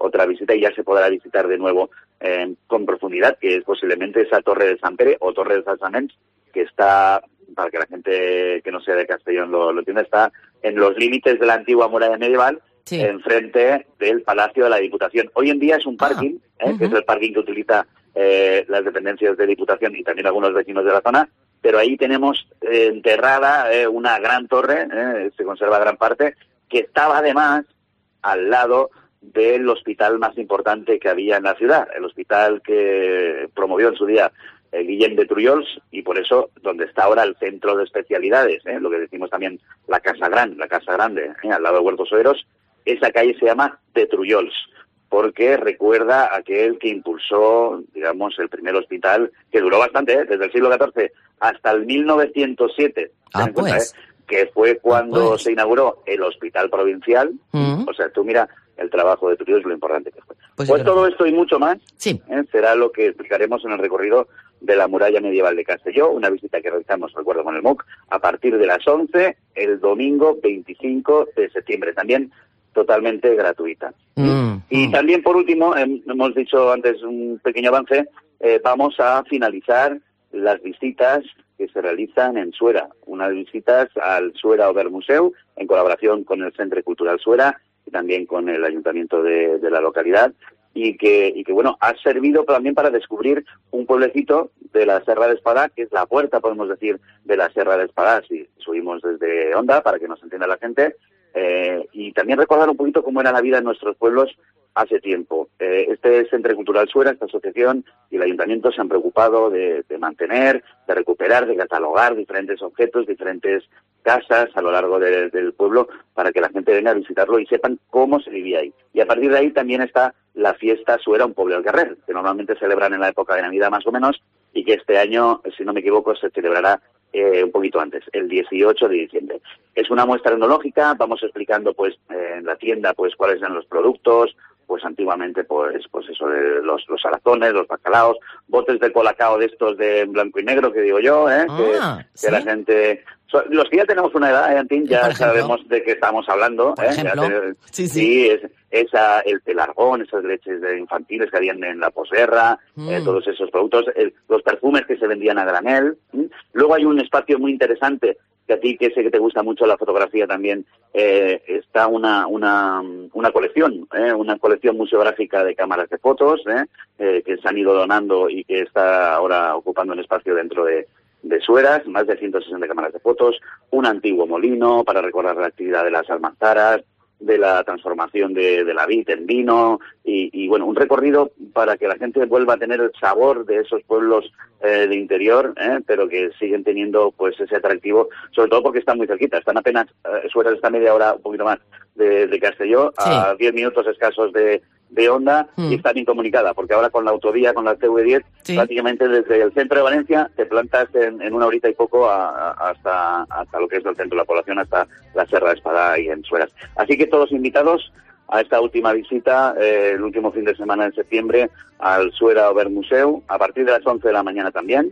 otra visita y ya se podrá visitar de nuevo eh, con profundidad, que es posiblemente esa Torre de Sant Pere o Torre de Salsaments, que está, para que la gente que no sea de Castellón lo, lo entienda, está en los límites de la antigua muralla medieval, sí, enfrente del Palacio de la Diputación. Hoy en día es un parking, ah, eh, uh-huh. que es el parking que utiliza eh, las dependencias de Diputación y también algunos vecinos de la zona, pero ahí tenemos eh, enterrada eh, una gran torre, eh, se conserva gran parte, que estaba además al lado del hospital más importante que había en la ciudad, el hospital que promovió en su día eh, Guillem de Trullols, y por eso donde está ahora el centro de especialidades, eh, lo que decimos también la Casa Gran, la Casa Grande, eh, al lado de Huertos Soeros, esa calle se llama de Trullols, porque recuerda a aquel que impulsó, digamos, el primer hospital, que duró bastante, ¿eh? Desde el siglo catorce hasta el mil novecientos siete, ah, pues. cuenta, ¿eh? Que fue cuando ah, pues. se inauguró el hospital provincial. Mm. O sea, tú mira el trabajo de Trullols, lo importante que fue. Pues, pues todo esto y mucho más sí. ¿eh? será lo que explicaremos en el recorrido de la muralla medieval de Castelló, una visita que realizamos, recuerdo, con el M U C, a partir de las once, el domingo veinticinco de septiembre. También totalmente gratuita. Mm, y mm. también, por último, eh, hemos dicho antes un pequeño avance, eh, vamos a finalizar las visitas que se realizan en Suera, unas visitas al Suera Obermuseu, en colaboración con el Centre Cultural Suera y también con el Ayuntamiento de, de la localidad, y que, y que, bueno, ha servido también para descubrir un pueblecito de la Serra de Espadà, que es la puerta, podemos decir, de la Serra de Espadà, si subimos desde Onda, para que nos entienda la gente. Eh, y también recordar un poquito cómo era la vida en nuestros pueblos hace tiempo. Eh, este Centre Cultural Suera, esta asociación y el Ayuntamiento se han preocupado de, de mantener, de recuperar, de catalogar diferentes objetos, diferentes casas a lo largo de, del pueblo, para que la gente venga a visitarlo y sepan cómo se vivía ahí. Y a partir de ahí también está la fiesta Suera un Poble al Carrer, que normalmente celebran en la época de Navidad más o menos, y que este año, si no me equivoco, se celebrará Eh, un poquito antes, el dieciocho de diciembre. Es una muestra etnológica, vamos explicando pues eh, en la tienda pues cuáles eran los productos, pues antiguamente pues pues eso de los los salazones, los bacalaos, botes de colacao de estos de blanco y negro que digo yo, eh, ah, que, ¿sí? que la gente, los que ya tenemos una edad, eh, Antín, ya sabemos de qué estamos hablando, por eh, ejemplo, te, sí, sí, sí es, esa el pelargón, esas leches de infantiles que habían en la posguerra, mm. eh, todos esos productos, el, los perfumes que se vendían a granel. ¿m? Luego hay un espacio muy interesante que a ti, que sé que te gusta mucho la fotografía también, eh, está una una una colección, eh, una colección museográfica de cámaras de fotos, eh, eh, que se han ido donando y que está ahora ocupando un espacio dentro de de Sueras, más de ciento sesenta cámaras de fotos, un antiguo molino para recordar la actividad de las almazaras, de la transformación de, de la vid en vino, y, y bueno, un recorrido para que la gente vuelva a tener el sabor de esos pueblos eh, de interior, eh, pero que siguen teniendo pues ese atractivo, sobre todo porque están muy cerquita, están apenas, eh, Sueras está media hora, un poquito más, de, de Castelló, sí. a diez minutos escasos de de Onda, mm. y está bien comunicada, porque ahora con la autovía, con la T V diez, sí. prácticamente desde el centro de Valencia te plantas en, en una horita y poco a, a, hasta hasta lo que es el centro de la población, hasta la Serra de Espadà y en Sueras. Así que todos invitados a esta última visita, eh, el último fin de semana de septiembre, al Suera Obermuseu, a partir de las once de la mañana también.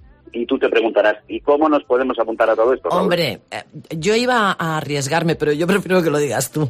Y tú te preguntarás, ¿y cómo nos podemos apuntar a todo esto, Raúl? Hombre, eh, yo iba a arriesgarme, pero yo prefiero que lo digas tú.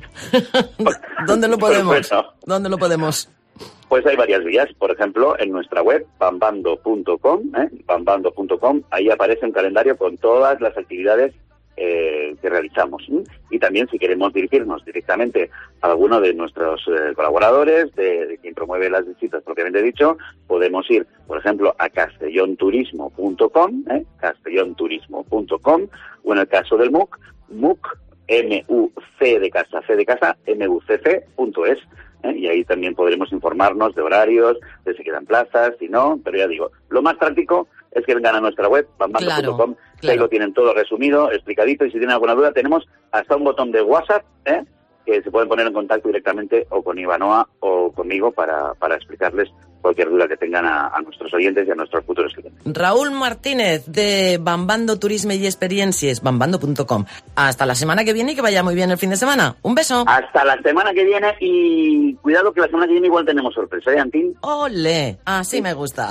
¿Dónde lo podemos? Pues bueno. ¿Dónde lo podemos? Pues hay varias vías. Por ejemplo, en nuestra web, bambando punto com, ¿eh? bambando punto com, ahí aparece un calendario con todas las actividades eh, que realizamos. ¿eh? Y también, si queremos dirigirnos directamente a alguno de nuestros eh, colaboradores, de, de quien promueve las visitas propiamente dicho, podemos ir, por ejemplo, a castellonturismo punto com, ¿eh? castellonturismo punto com, o en el caso del M U C, M U C, M U C de casa, C de casa, M U C C punto es. ¿eh? Y ahí también podremos informarnos de horarios, de si quedan plazas, si no, pero ya digo, lo más práctico es que vengan a nuestra web, bambando punto com, claro, claro. Ahí lo tienen todo resumido, explicadito, y si tienen alguna duda tenemos hasta un botón de WhatsApp, ¿eh? que se pueden poner en contacto directamente o con Ivanoa o conmigo para, para explicarles cualquier duda que tengan a, a nuestros oyentes y a nuestros futuros clientes. Raúl Martínez, de Bambando Turisme y Experiencias, bambando punto com. Hasta la semana que viene y que vaya muy bien el fin de semana. Un beso. Hasta la semana que viene, y cuidado que la semana que viene igual tenemos sorpresa, ¿eh, Antín? ¡Ole! Así sí. me gusta.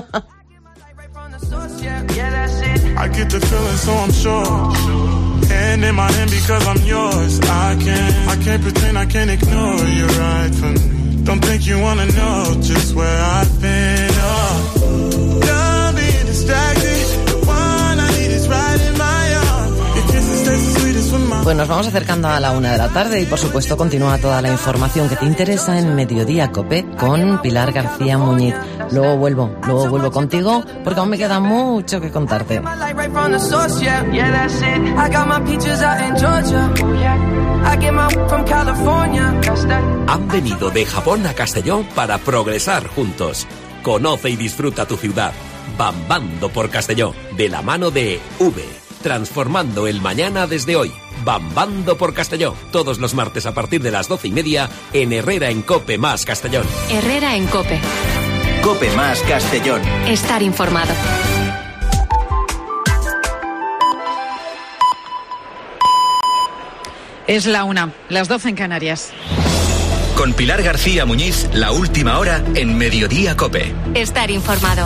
I get the feeling, so I'm sure. And in my hand because I'm yours. I can't, I can't pretend, I can't ignore you right from me. Don't think think you wanna know just where I've been. Oh, done being distracted. The one I need is right in my arms. Your kisses taste the sweetest with my... Pues nos vamos acercando a la una de la tarde y por supuesto continúa toda la información que te interesa en Mediodía Cope con Pilar García Muñiz. Luego vuelvo, luego vuelvo contigo porque aún me queda mucho que contarte. Han venido de Japón a Castellón para progresar juntos. Conoce y disfruta tu ciudad. Bambando por Castellón, de la mano de V. Transformando el mañana desde hoy. Bambando por Castellón. Todos los martes a partir de las doce y media en Herrera en Cope más Castellón. Herrera en Cope. Cope más Castellón. Estar informado. Es la una, las doce en Canarias. Con Pilar García Muñiz, la última hora en Mediodía Cope. Estar informado.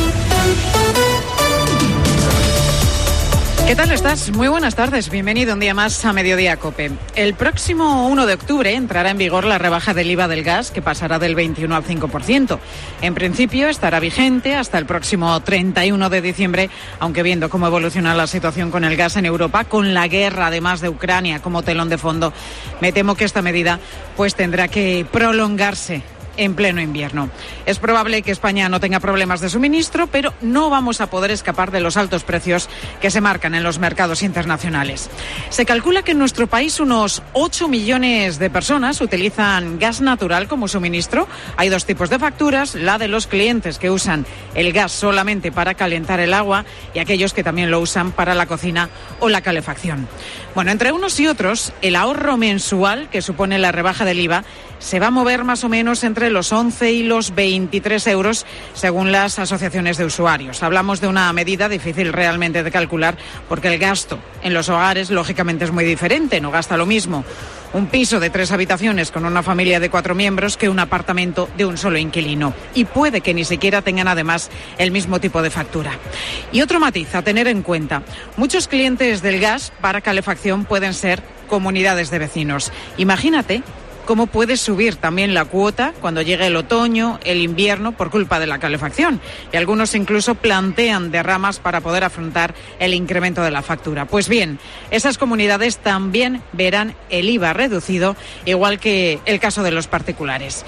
¿Qué tal estás? Muy buenas tardes. Bienvenido un día más a Mediodía Cope. El próximo uno de octubre entrará en vigor la rebaja del I V A del gas, que pasará del veintiuno al cinco por ciento. En principio estará vigente hasta el próximo treinta y uno de diciembre, aunque viendo cómo evoluciona la situación con el gas en Europa, con la guerra además de Ucrania como telón de fondo, me temo que esta medida pues tendrá que prolongarse en pleno invierno. Es probable que España no tenga problemas de suministro, pero no vamos a poder escapar de los altos precios que se marcan en los mercados internacionales. Se calcula que en nuestro país unos ocho millones de personas utilizan gas natural como suministro. Hay dos tipos de facturas, la de los clientes que usan el gas solamente para calentar el agua y aquellos que también lo usan para la cocina o la calefacción. Bueno, entre unos y otros, el ahorro mensual que supone la rebaja del I V A se va a mover más o menos entre los once y los veintitrés euros, según las asociaciones de usuarios. Hablamos de una medida difícil realmente de calcular, porque el gasto en los hogares, lógicamente, es muy diferente. No gasta lo mismo un piso de tres habitaciones con una familia de cuatro miembros que un apartamento de un solo inquilino. Y puede que ni siquiera tengan, además, el mismo tipo de factura. Y otro matiz a tener en cuenta. Muchos clientes del gas para calefacción pueden ser comunidades de vecinos. Imagínate cómo puede subir también la cuota cuando llegue el otoño, el invierno, por culpa de la calefacción. Y algunos incluso plantean derramas para poder afrontar el incremento de la factura. Pues bien, esas comunidades también verán el I V A reducido, igual que el caso de los particulares.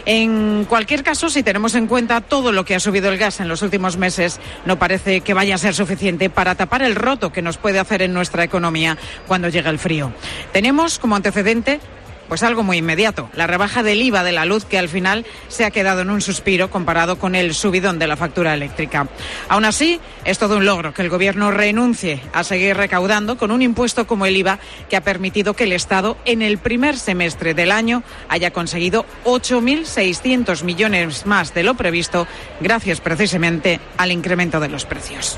En cualquier caso, si tenemos en cuenta todo lo que ha subido el gas en los últimos meses, no parece que vaya a ser suficiente para tapar el roto que nos puede hacer en nuestra economía cuando llegue el frío. Tenemos como antecedente pues algo muy inmediato, la rebaja del I V A de la luz, que al final se ha quedado en un suspiro comparado con el subidón de la factura eléctrica. Aún así, es todo un logro que el Gobierno renuncie a seguir recaudando con un impuesto como el I V A, que ha permitido que el Estado en el primer semestre del año haya conseguido ocho mil seiscientos millones más de lo previsto, gracias precisamente al incremento de los precios.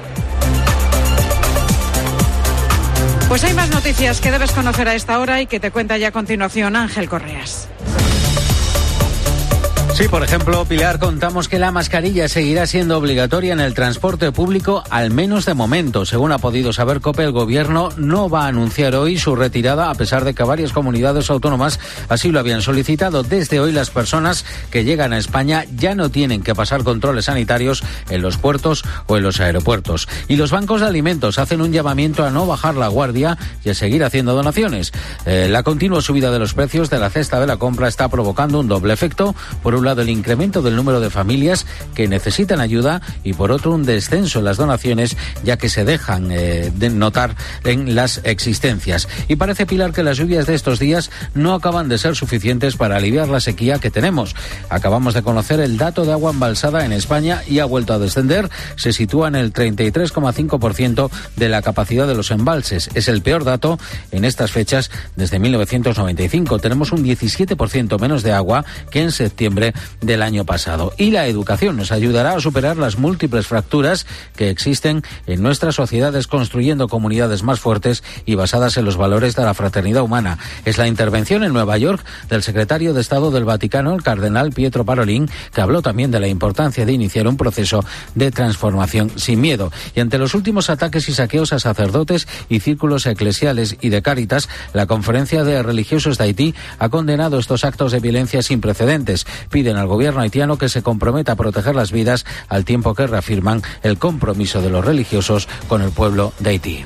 Pues hay más noticias que debes conocer a esta hora y que te cuenta ya a continuación Ángel Correas. Sí, por ejemplo, Pilar, contamos que la mascarilla seguirá siendo obligatoria en el transporte público, al menos de momento. Según ha podido saber COPE, el Gobierno no va a anunciar hoy su retirada, a pesar de que varias comunidades autónomas así lo habían solicitado. Desde hoy, las personas que llegan a España ya no tienen que pasar controles sanitarios en los puertos o en los aeropuertos. Y los bancos de alimentos hacen un llamamiento a no bajar la guardia y a seguir haciendo donaciones. Eh, la continua subida de los precios de la cesta de la compra está provocando un doble efecto. Por un lado, el incremento del número de familias que necesitan ayuda y por otro un descenso en las donaciones, ya que se dejan eh, de notar en las existencias. Y parece, Pilar, que las lluvias de estos días no acaban de ser suficientes para aliviar la sequía que tenemos. Acabamos de conocer el dato de agua embalsada en España y ha vuelto a descender. Se sitúa en el treinta y tres coma cinco por ciento de la capacidad de los embalses. Es el peor dato en estas fechas desde mil novecientos noventa y cinco. Tenemos un diecisiete por ciento menos de agua que en septiembre septiembre del año pasado. Y la educación nos ayudará a superar las múltiples fracturas que existen en nuestras sociedades, construyendo comunidades más fuertes y basadas en los valores de la fraternidad humana. Es la intervención en Nueva York del secretario de Estado del Vaticano, el cardenal Pietro Parolin, que habló también de la importancia de iniciar un proceso de transformación sin miedo. Y ante los últimos ataques y saqueos a sacerdotes y círculos eclesiales y de Cáritas, la Conferencia de Religiosos de Haití ha condenado estos actos de violencia sin precedentes. Piden al gobierno haitiano que se comprometa a proteger las vidas, al tiempo que reafirman el compromiso de los religiosos con el pueblo de Haití.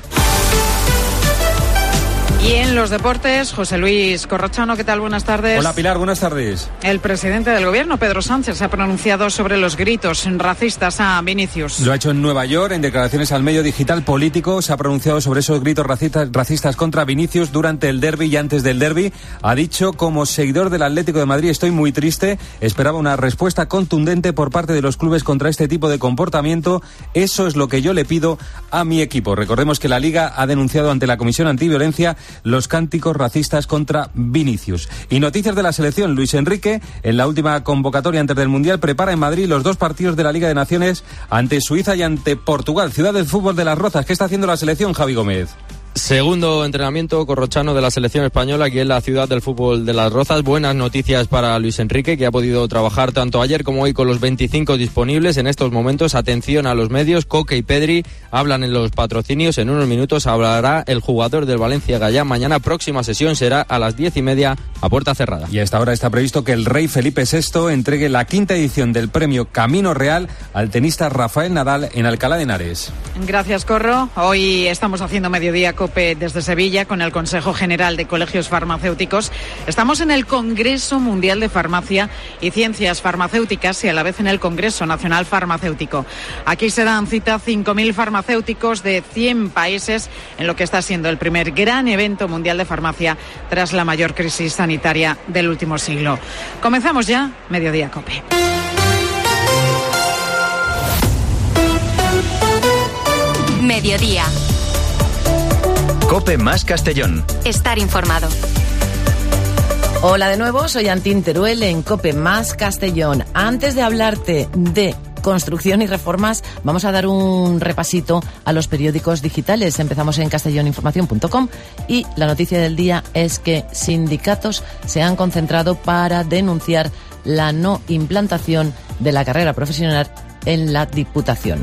Y en los deportes, José Luis Corrochano, ¿qué tal? Buenas tardes. Hola Pilar, buenas tardes. El presidente del gobierno, Pedro Sánchez, se ha pronunciado sobre los gritos racistas a Vinicius. Lo ha hecho en Nueva York, en declaraciones al medio digital político. Se ha pronunciado sobre esos gritos racistas, racistas contra Vinicius durante el derbi y antes del derbi. Ha dicho: como seguidor del Atlético de Madrid estoy muy triste. Esperaba una respuesta contundente por parte de los clubes contra este tipo de comportamiento. Eso es lo que yo le pido a mi equipo. Recordemos que la Liga ha denunciado ante la Comisión Antiviolencia los cánticos racistas contra Vinicius. Y noticias de la selección. Luis Enrique, en la última convocatoria antes del Mundial, prepara en Madrid los dos partidos de la Liga de Naciones ante Suiza y ante Portugal. Ciudad del fútbol de Las Rozas. ¿Qué está haciendo la selección, Javi Gómez? Segundo entrenamiento corrochano de la selección española aquí en la ciudad del fútbol de Las Rozas. Buenas noticias para Luis Enrique, que ha podido trabajar tanto ayer como hoy con los veinticinco disponibles en estos momentos. Atención a los medios, Coque y Pedri hablan en los patrocinios. En unos minutos hablará el jugador del Valencia Gallá. Mañana próxima sesión será a las diez y media a puerta cerrada. Y a esta hora está previsto que el rey Felipe sexto entregue la quinta edición del premio Camino Real al tenista Rafael Nadal en Alcalá de Henares. Gracias, Corro. Hoy estamos haciendo Mediodía COPE desde Sevilla con el Consejo General de Colegios Farmacéuticos. Estamos en el Congreso Mundial de Farmacia y Ciencias Farmacéuticas y a la vez en el Congreso Nacional Farmacéutico. Aquí se dan cita cinco mil farmacéuticos de cien países en lo que está siendo el primer gran evento mundial de farmacia tras la mayor crisis sanitaria del último siglo. Comenzamos ya Mediodía COPE. Mediodía. COPE más Castellón. Estar informado. Hola de nuevo, soy Antín Teruel en COPE más Castellón. Antes de hablarte de construcción y reformas, vamos a dar un repasito a los periódicos digitales. Empezamos en castellón información punto com y la noticia del día es que sindicatos se han concentrado para denunciar la no implantación de la carrera profesional en la Diputación.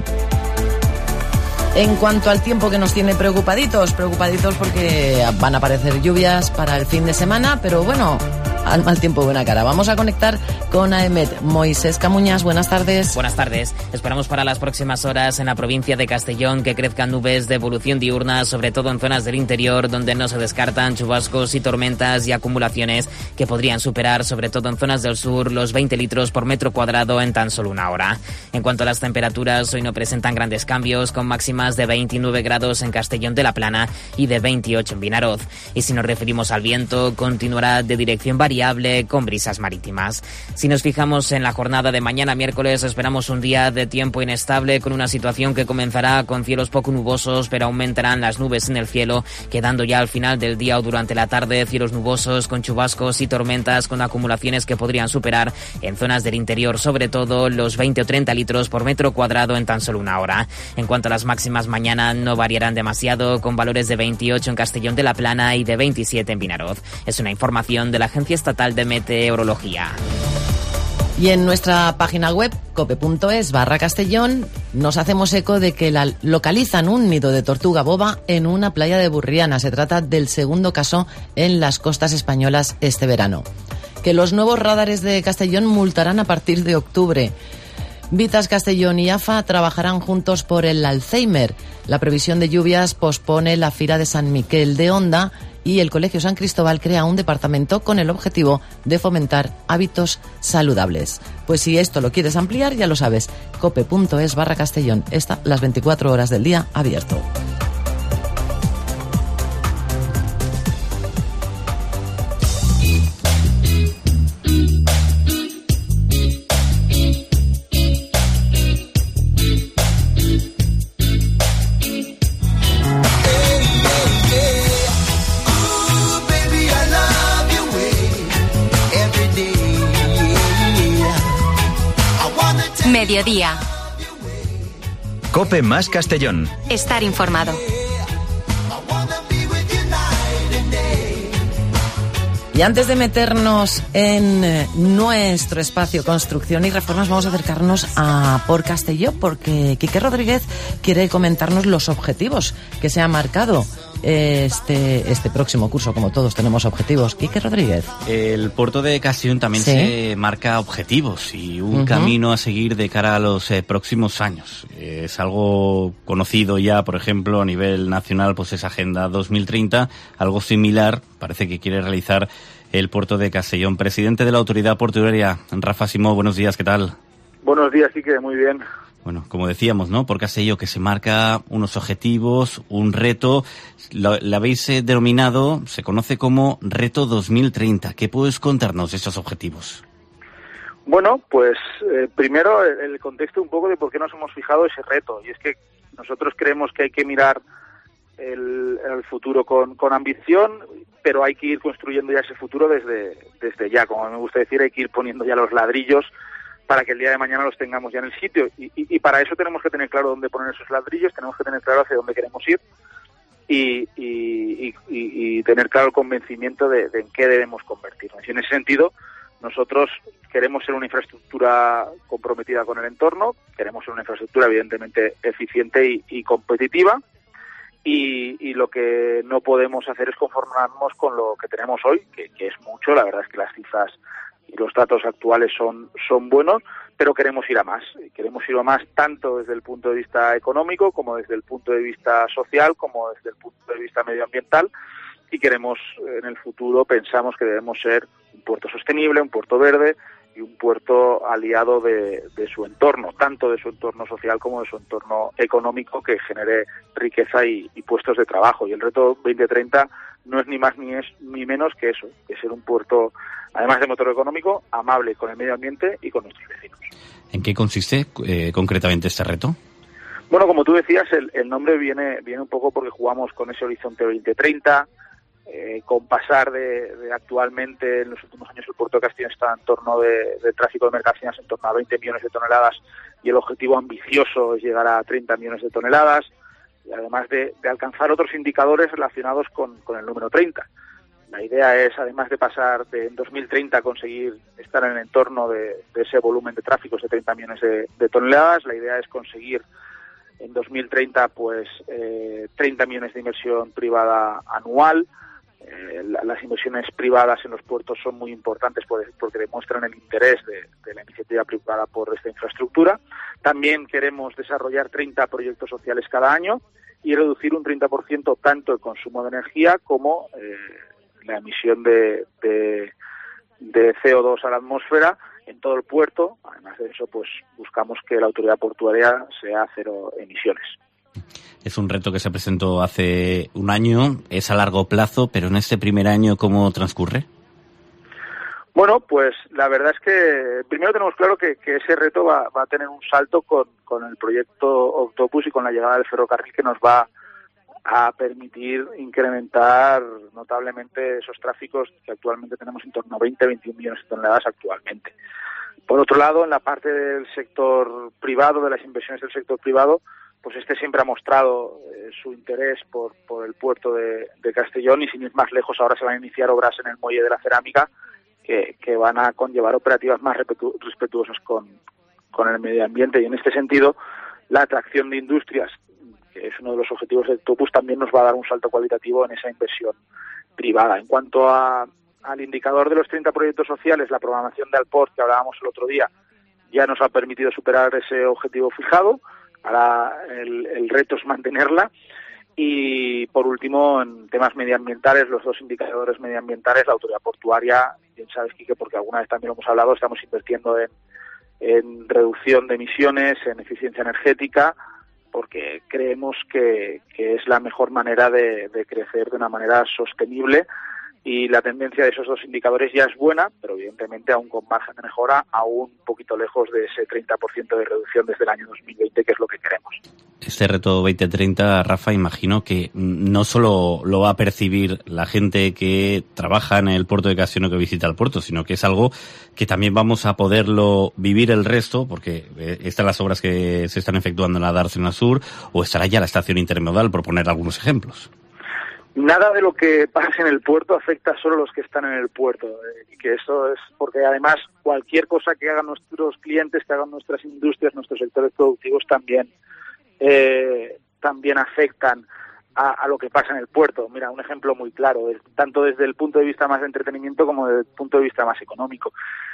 En cuanto al tiempo, que nos tiene preocupaditos, preocupaditos porque van a aparecer lluvias para el fin de semana, pero bueno, al mal tiempo buena cara. Vamos a conectar con AEMET. Moisés Camuñas, buenas tardes. Buenas tardes. Esperamos para las próximas horas en la provincia de Castellón que crezcan nubes de evolución diurna, sobre todo en zonas del interior, donde no se descartan chubascos y tormentas y acumulaciones que podrían superar, sobre todo en zonas del sur, los veinte litros por metro cuadrado en tan solo una hora. En cuanto a las temperaturas, hoy no presentan grandes cambios, con máximas de veintinueve grados en Castellón de la Plana y de veintiocho en Vinaroz. Y si nos referimos al viento, continuará de dirección variable con brisas marítimas. Si nos fijamos en la jornada de mañana miércoles, esperamos un día de tiempo inestable con una situación que comenzará con cielos poco nubosos, pero aumentarán las nubes en el cielo, quedando ya al final del día o durante la tarde cielos nubosos con chubascos y tormentas con acumulaciones que podrían superar en zonas del interior, sobre todo los veinte o treinta litros por metro cuadrado en tan solo una hora. En cuanto a las máximas, mañana no variarán demasiado, con valores de veintiocho en Castellón de la Plana y de veintisiete en Vinaroz. Es una información de la Agencia Estatal de Meteorología. Y en nuestra página web, cope.es barra Castellón, nos hacemos eco de que la localizan un nido de tortuga boba en una playa de Burriana. Se trata del segundo caso en las costas españolas este verano. Que los nuevos radares de Castellón multarán a partir de octubre. Vitas Castellón y AFA trabajarán juntos por el Alzheimer. La previsión de lluvias pospone la Fira de San Miquel de Honda y el Colegio San Cristóbal crea un departamento con el objetivo de fomentar hábitos saludables. Pues si esto lo quieres ampliar, ya lo sabes, cope.es barra Castellón. Está las veinticuatro horas del día abierto. Mediodía. COPE más Castellón. Estar informado. Y antes de meternos en nuestro espacio construcción y reformas, vamos a acercarnos a Por Castelló, porque Quique Rodríguez quiere comentarnos los objetivos que se ha marcado este, este próximo curso, como todos tenemos objetivos. Quique Rodríguez. El puerto de Castellón también ¿Sí? se marca objetivos y un uh-huh. camino a seguir de cara a los eh, próximos años. Es algo conocido ya, por ejemplo, a nivel nacional, pues es Agenda dos mil treinta, algo similar parece que quiere realizar el puerto de Castellón. Presidente de la Autoridad Portuaria, Rafa Simó, buenos días, ¿qué tal? Buenos días, Quique, muy bien. Bueno, como decíamos, ¿no? Por Castelló, que se marca unos objetivos, un reto, lo, lo habéis eh, denominado, se conoce como Reto dos mil treinta. ¿Qué puedes contarnos de estos objetivos? Bueno, pues eh, primero el, el contexto un poco de por qué nos hemos fijado ese reto, y es que nosotros creemos que hay que mirar el, el futuro con, con ambición, pero hay que ir construyendo ya ese futuro desde, desde ya, como me gusta decir, hay que ir poniendo ya los ladrillos para que el día de mañana los tengamos ya en el sitio. Y, y, y para eso tenemos que tener claro dónde poner esos ladrillos, tenemos que tener claro hacia dónde queremos ir y, y, y, y tener claro el convencimiento de, de en qué debemos convertirnos. Y en ese sentido, nosotros queremos ser una infraestructura comprometida con el entorno, queremos ser una infraestructura evidentemente eficiente y, y competitiva, y, y lo que no podemos hacer es conformarnos con lo que tenemos hoy, que, que es mucho. La verdad es que las cifras y los datos actuales son, son buenos, pero queremos ir a más. Queremos ir a más tanto desde el punto de vista económico, como desde el punto de vista social, como desde el punto de vista medioambiental, y queremos, en el futuro, pensamos que debemos ser un puerto sostenible, un puerto verde y un puerto aliado de, de su entorno, tanto de su entorno social como de su entorno económico, que genere riqueza y, y puestos de trabajo. Y el reto veinte treinta no es ni más ni es ni menos que eso, que ser un puerto, además de motor económico, amable con el medio ambiente y con nuestros vecinos. ¿En qué consiste eh, concretamente este reto? Bueno, como tú decías, el, el nombre viene, viene un poco porque jugamos con ese horizonte veinte treinta, eh, con pasar de, de actualmente, en los últimos años el puerto de Castellón está en torno de, de tráfico de mercancías en torno a veinte millones de toneladas, y el objetivo ambicioso es llegar a treinta millones de toneladas, y además de, de alcanzar otros indicadores relacionados con, con el número treinta. La idea es, además de pasar de en dos mil treinta conseguir estar en el entorno de, de ese volumen de tráfico, de treinta millones de, de toneladas, la idea es conseguir en dos mil treinta pues eh, treinta millones de inversión privada anual. Eh, la, las inversiones privadas en los puertos son muy importantes porque, porque demuestran el interés de, de la iniciativa privada por esta infraestructura. También queremos desarrollar treinta proyectos sociales cada año y reducir un treinta por ciento tanto el consumo de energía como eh, la emisión de, de, de C O dos a la atmósfera en todo el puerto. Además de eso, pues buscamos que la autoridad portuaria sea cero emisiones. Es un reto que se presentó hace un año, es a largo plazo, pero en este primer año, ¿cómo transcurre? Bueno, pues la verdad es que primero tenemos claro que, que ese reto va, va a tener un salto con, con el proyecto Octopus y con la llegada del ferrocarril, que nos va a permitir incrementar notablemente esos tráficos que actualmente tenemos en torno a veinte a veintiún millones de toneladas actualmente. Por otro lado, en la parte del sector privado, de las inversiones del sector privado, pues este siempre ha mostrado eh, su interés por, por el puerto de, de Castellón, y sin ir más lejos, ahora se van a iniciar obras en el muelle de la cerámica que, que van a conllevar operativas más respetu- respetuosas con, con el medio ambiente, y en este sentido la atracción de industrias, que es uno de los objetivos del Octopus, también nos va a dar un salto cualitativo en esa inversión privada. En cuanto a, al indicador de los treinta proyectos sociales, la programación de Alport, que hablábamos el otro día, ya nos ha permitido superar ese objetivo fijado. Ahora el, el reto es mantenerla. Y por último, en temas medioambientales, los dos indicadores medioambientales, la autoridad portuaria, bien sabes, Quique, porque alguna vez también lo hemos hablado, estamos invirtiendo en, en reducción de emisiones, en eficiencia energética, porque creemos que, que es la mejor manera de, de crecer de una manera sostenible y la tendencia de esos dos indicadores ya es buena, pero evidentemente aún con margen de mejora, aún un poquito lejos de ese treinta por ciento de reducción desde el año dos mil veinte, que es lo que queremos. Este reto veinte treinta, Rafa, imagino que no solo lo va a percibir la gente que trabaja en el puerto de Castellón o que visita el puerto, sino que es algo que también vamos a poderlo vivir el resto, porque están las obras que se están efectuando en la Dársena Sur, o estará ya la estación intermodal, por poner algunos ejemplos. Nada de lo que pasa en el puerto afecta solo a los que están en el puerto, eh, y que eso es porque además cualquier cosa que hagan nuestros clientes, que hagan nuestras industrias, nuestros sectores productivos también eh, también afectan a, a lo que pasa en el puerto. Mira, un ejemplo muy claro, es, tanto desde el punto de vista más de entretenimiento como desde el punto de vista más económico.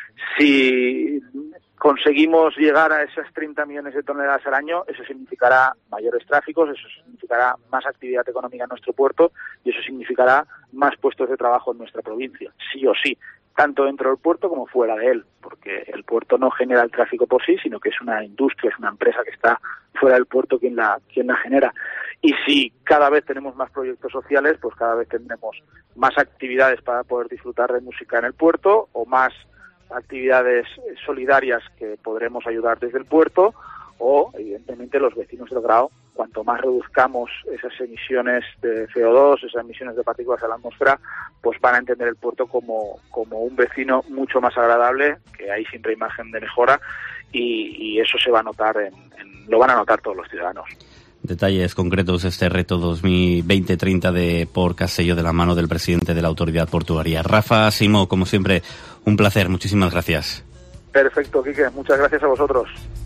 Si conseguimos llegar a esas treinta millones de toneladas al año, eso significará mayores tráficos, eso significará más actividad económica en nuestro puerto y eso significará más puestos de trabajo en nuestra provincia, sí o sí, tanto dentro del puerto como fuera de él, porque el puerto no genera el tráfico por sí, sino que es una industria, es una empresa que está fuera del puerto quien la, quien la genera. Y si cada vez tenemos más proyectos sociales, pues cada vez tendremos más actividades para poder disfrutar de música en el puerto o más actividades solidarias que podremos ayudar desde el puerto, o evidentemente los vecinos del Grao, cuanto más reduzcamos esas emisiones de C O dos, esas emisiones de partículas a la atmósfera, pues van a entender el puerto como, como un vecino mucho más agradable, que ahí siempre hay margen de mejora, y, y eso se va a notar, en, en, lo van a notar todos los ciudadanos. Detalles concretos de este reto dos mil veinte treinta de Port Castelló de la mano del presidente de la Autoridad Portuaria. Rafa Simó, como siempre, un placer. Muchísimas gracias. Perfecto, Quique. Muchas gracias a vosotros.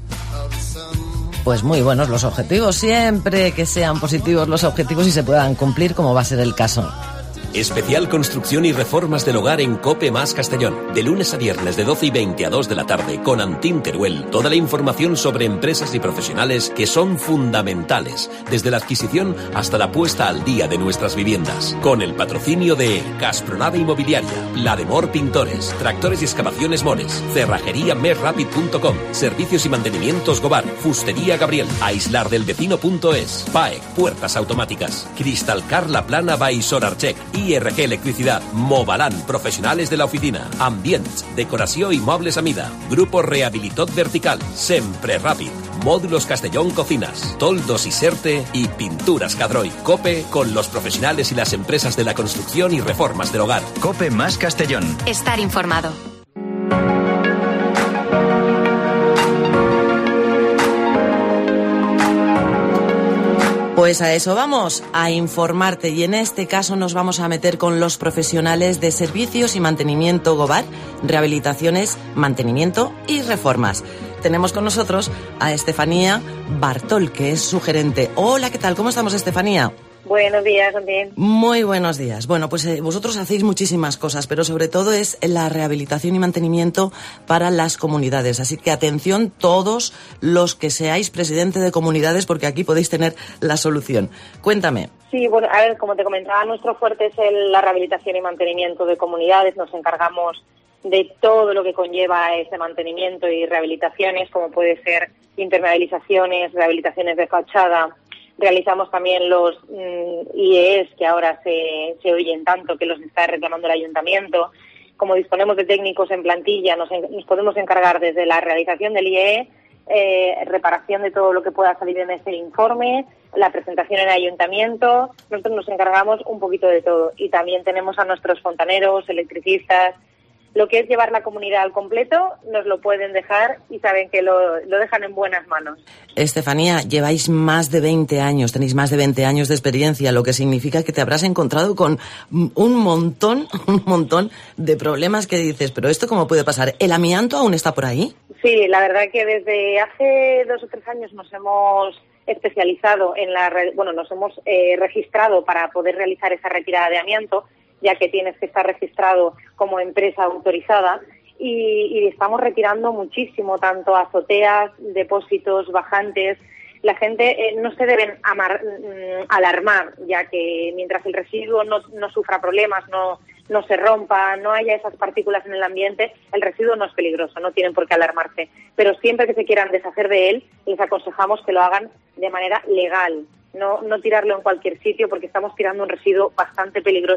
Pues muy buenos los objetivos. Siempre que sean positivos los objetivos y se puedan cumplir, como va a ser el caso. Especial Construcción y Reformas del Hogar en COPE más Castellón. De lunes a viernes de doce y veinte a dos de la tarde con Antín Teruel. Toda la información sobre empresas y profesionales que son fundamentales, desde la adquisición hasta la puesta al día de nuestras viviendas. Con el patrocinio de Caspronave Inmobiliaria, La de Mor Pintores, Tractores y Excavaciones Mores, Cerrajería Mesrapid punto com, Servicios y Mantenimientos Gobar, Fustería Gabriel, Aislardelvecino punto es, P A E C, Puertas Automáticas, Cristalcar La Plana by Sorarchec, I R G Electricidad, Mobalan, profesionales de la oficina, Ambients, Decoració i Mobles Amida, Grupo Rehabilitot Vertical, Sempre Ràpid, Módulos Castellón Cocinas, Toldos y Serte y Pinturas Cadroy. COPE con los profesionales y las empresas de la construcción y reformas del hogar. COPE más Castellón. Estar informado. Pues a eso vamos, a informarte, y en este caso nos vamos a meter con los profesionales de servicios y mantenimiento Gobar, rehabilitaciones, mantenimiento y reformas. Tenemos con nosotros a Estefanía Bartol, que es su gerente. Hola, ¿qué tal? ¿Cómo estamos, Estefanía? Buenos días, también. Muy buenos días. Bueno, pues eh, vosotros hacéis muchísimas cosas, pero sobre todo es la rehabilitación y mantenimiento para las comunidades. Así que atención todos los que seáis presidente de comunidades, porque aquí podéis tener la solución. Cuéntame. Sí, bueno, a ver, como te comentaba, nuestro fuerte es el, la rehabilitación y mantenimiento de comunidades. Nos encargamos de todo lo que conlleva ese mantenimiento y rehabilitaciones, como puede ser impermeabilizaciones, rehabilitaciones de fachada. Realizamos también los mm, I E Es que ahora se, se oyen tanto, que los está reclamando el ayuntamiento. Como disponemos de técnicos en plantilla, nos, en, nos podemos encargar desde la realización del I E E, eh, reparación de todo lo que pueda salir en ese informe, la presentación en el ayuntamiento. Nosotros nos encargamos un poquito de todo. Y también tenemos a nuestros fontaneros, electricistas. Lo que es llevar la comunidad al completo, nos lo pueden dejar y saben que lo, lo dejan en buenas manos. Estefanía, lleváis más de veinte años, tenéis más de veinte años de experiencia, lo que significa que te habrás encontrado con un montón, un montón de problemas que dices, pero ¿esto cómo puede pasar? ¿El amianto aún está por ahí? Sí, la verdad que desde hace dos o tres años nos hemos especializado en la... Bueno, nos hemos eh, registrado para poder realizar esa retirada de amianto, ya que tienes que estar registrado como empresa autorizada, y, y estamos retirando muchísimo, tanto azoteas, depósitos, bajantes. La gente eh, no se deben amar, mm, alarmar, ya que mientras el residuo no, no sufra problemas, no, no se rompa, no haya esas partículas en el ambiente, el residuo no es peligroso, no tienen por qué alarmarse. Pero siempre que se quieran deshacer de él, les aconsejamos que lo hagan de manera legal. No, no tirarlo en cualquier sitio, porque estamos tirando un residuo bastante peligroso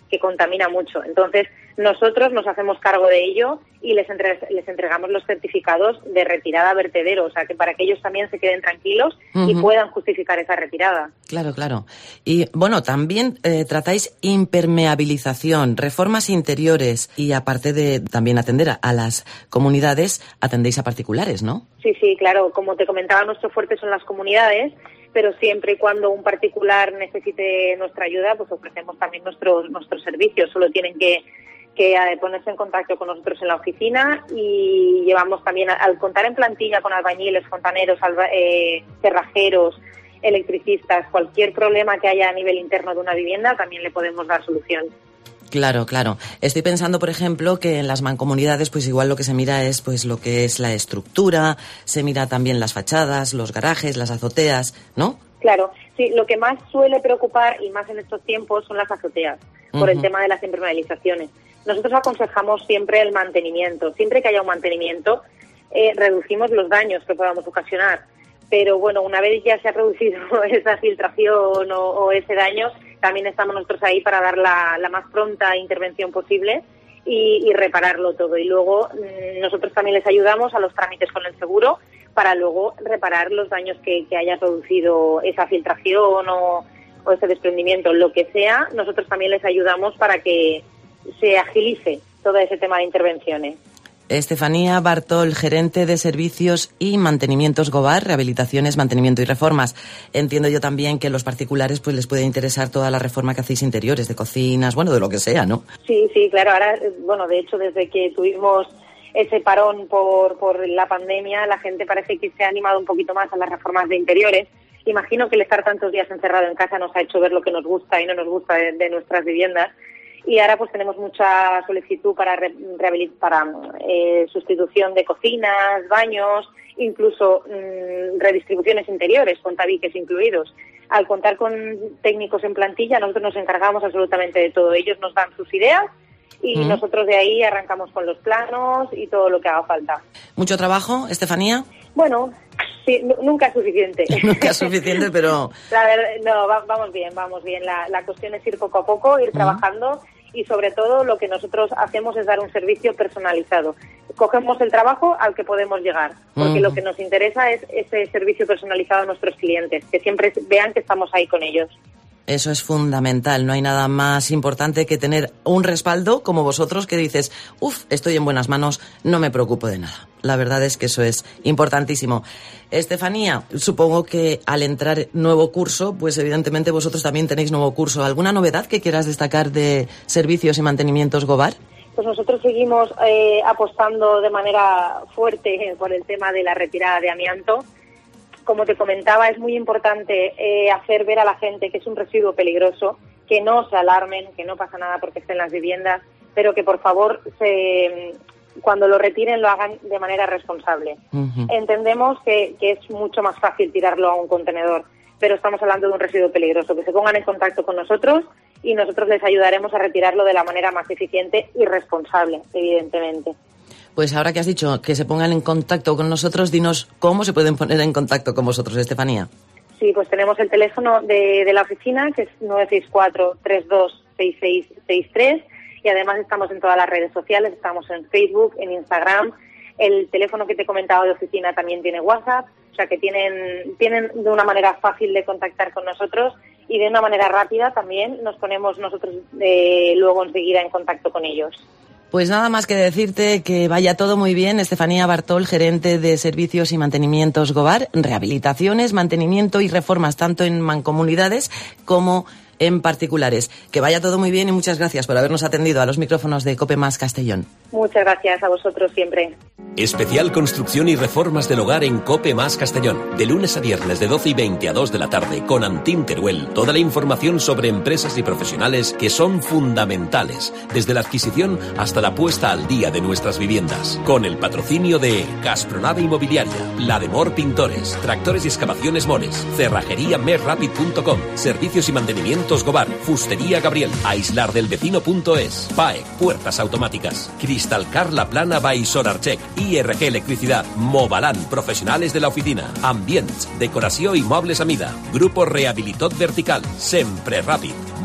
que contamina mucho. Entonces, nosotros nos hacemos cargo de ello y les, entre, les entregamos los certificados de retirada a vertedero, o sea, que para que ellos también se queden tranquilos uh-huh. y puedan justificar esa retirada. Claro, claro. Y, bueno, también eh, tratáis impermeabilización, reformas interiores y, aparte de también atender a, a las comunidades, atendéis a particulares, ¿no? Sí, sí, claro. Como te comentaba, nuestro fuerte son las comunidades, pero siempre y cuando un particular necesite nuestra ayuda, pues ofrecemos también nuestros nuestros servicios. Solo tienen que, que ponerse en contacto con nosotros en la oficina y llevamos también, al contar en plantilla con albañiles, fontaneros, alba, eh, cerrajeros, electricistas, cualquier problema que haya a nivel interno de una vivienda, también le podemos dar solución. Claro, claro. Estoy pensando, por ejemplo, que en las mancomunidades, pues igual lo que se mira es pues lo que es la estructura, se mira también las fachadas, los garajes, las azoteas, ¿no? Claro, sí, lo que más suele preocupar, y más en estos tiempos, son las azoteas, uh-huh. por el tema de las impermeabilizaciones. Nosotros aconsejamos siempre el mantenimiento. Siempre que haya un mantenimiento, eh, reducimos los daños que podamos ocasionar. Pero bueno, una vez ya se ha producido esa filtración o, o ese daño, también estamos nosotros ahí para dar la, la más pronta intervención posible y, y repararlo todo. Y luego mmm, nosotros también les ayudamos a los trámites con el seguro para luego reparar los daños que, que haya producido esa filtración o, o ese desprendimiento, lo que sea. Nosotros también les ayudamos para que se agilice todo ese tema de intervenciones. Estefanía Bartol, gerente de servicios y mantenimientos Gobar, rehabilitaciones, mantenimiento y reformas. Entiendo yo también que a los particulares pues les puede interesar toda la reforma que hacéis interiores, de cocinas, bueno, de lo que sea, ¿no? Sí, sí, claro. Ahora, bueno, de hecho, desde que tuvimos ese parón por, por la pandemia, la gente parece que se ha animado un poquito más a las reformas de interiores. Imagino que el estar tantos días encerrado en casa nos ha hecho ver lo que nos gusta y no nos gusta de, de nuestras viviendas. Y ahora pues tenemos mucha solicitud para re, para eh, sustitución de cocinas, baños, incluso mmm, redistribuciones interiores con tabiques incluidos. Al contar con técnicos en plantilla, nosotros nos encargamos absolutamente de todo. Ellos nos dan sus ideas y mm. nosotros de ahí arrancamos con los planos y todo lo que haga falta. ¿Mucho trabajo, Estefanía? Bueno, sí, n- nunca es suficiente. Nunca es suficiente, pero... La verdad, no, va, vamos bien, vamos bien. La, la cuestión es ir poco a poco, ir mm. trabajando. Y sobre todo lo que nosotros hacemos es dar un servicio personalizado. Cogemos el trabajo al que podemos llegar, porque uh-huh. lo que nos interesa es ese servicio personalizado a nuestros clientes, que siempre vean que estamos ahí con ellos. Eso es fundamental, no hay nada más importante que tener un respaldo como vosotros que dices, uff, estoy en buenas manos, no me preocupo de nada. La verdad es que eso es importantísimo. Estefanía, supongo que al entrar nuevo curso, pues evidentemente vosotros también tenéis nuevo curso. ¿Alguna novedad que quieras destacar de servicios y mantenimientos Gobar? Pues nosotros seguimos eh, apostando de manera fuerte por el tema de la retirada de amianto. Como te comentaba, es muy importante eh, hacer ver a la gente que es un residuo peligroso, que no se alarmen, que no pasa nada porque esté en las viviendas, pero que por favor se, cuando lo retiren lo hagan de manera responsable. Uh-huh. Entendemos que, que es mucho más fácil tirarlo a un contenedor, pero estamos hablando de un residuo peligroso. Que se pongan en contacto con nosotros y nosotros les ayudaremos a retirarlo de la manera más eficiente y responsable, evidentemente. Pues ahora que has dicho que se pongan en contacto con nosotros, dinos cómo se pueden poner en contacto con vosotros, Estefanía. Sí, pues tenemos el teléfono de, de la oficina, que es nueve seis cuatro, tres dos seis seis seis tres, y además estamos en todas las redes sociales, estamos en Facebook, en Instagram. El teléfono que te he comentado de oficina también tiene WhatsApp, o sea que tienen, tienen de una manera fácil de contactar con nosotros y de una manera rápida también nos ponemos nosotros eh, luego enseguida en contacto con ellos. Pues nada más que decirte que vaya todo muy bien. Estefanía Bartol, gerente de servicios y mantenimientos Gobar, rehabilitaciones, mantenimiento y reformas tanto en mancomunidades como en particulares. Que vaya todo muy bien y muchas gracias por habernos atendido a los micrófonos de COPE Más Castellón. Muchas gracias a vosotros siempre. Especial construcción y reformas del hogar en COPE Más Castellón. De lunes a viernes de doce y veinte a dos de la tarde con Antín Teruel. Toda la información sobre empresas y profesionales que son fundamentales. Desde la adquisición hasta la puesta al día de nuestras viviendas. Con el patrocinio de Gaspronave Inmobiliaria, La de Mor Pintores, Tractores y Excavaciones Mores, Cerrajería Mesrapid punto com, Servicios y Mantenimientos Gobar, Fustería Gabriel, Aislardelvecino.es, P A E, Puertas Automáticas, Cristalcar La Plana by Sorarchec, I R G Electricidad, Mobalan, Profesionales de la Oficina, Ambients, Decoració i Mobles Amida, Grupo Rehabilitot Vertical, Sempre Ràpid,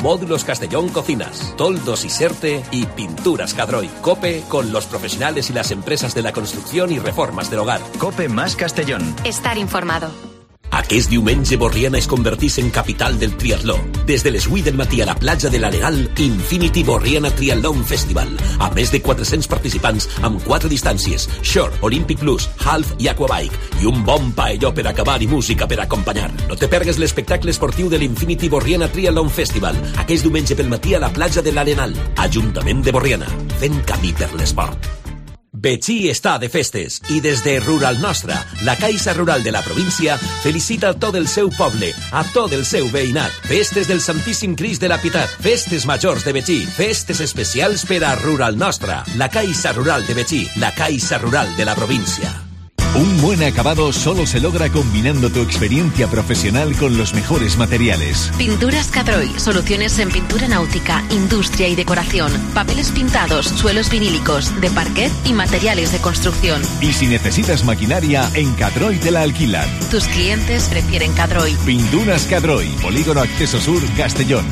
Módulos Castellón Cocinas, Toldos y Serte y Pinturas Cadroy. COPE con los profesionales y las empresas de la construcción y reformas del hogar. COPE más Castellón. Estar informado. Aquest diumenge Borriana es convertís en capital del triatló. Des de les vuit del matí a la platja de l'Arenal, Infinity Borriana Triathlon Festival. A més de quatre-cents participants amb quatre distàncies: Short, Olympic Plus, Half i Aquabike. I un bon paelló per acabar i música per acompanyar. No te pergues l'espectacle esportiu de l'Infinity Borriana Triathlon Festival. Aquest diumenge pel matí a la platja de l'Arenal. Ajuntament de Borriana. Fent camí per l'esport. Betxí està de festes i des de Rural Nostra, la Caixa Rural de la província, felicita a tot el seu poble, a tot el seu veïnat. Festes del Santíssim Crist de la Pietat, festes majors de Betxí, festes especials per a Rural Nostra, la Caixa Rural de Betxí, la Caixa Rural de la província. Un buen acabado solo se logra combinando tu experiencia profesional con los mejores materiales. Pinturas Cadroy, soluciones en pintura náutica, industria y decoración, papeles pintados, suelos vinílicos, de parquet y materiales de construcción. Y si necesitas maquinaria, en Cadroy te la alquilan. Tus clientes prefieren Cadroy. Pinturas Cadroy, Polígono Acceso Sur, Castellón.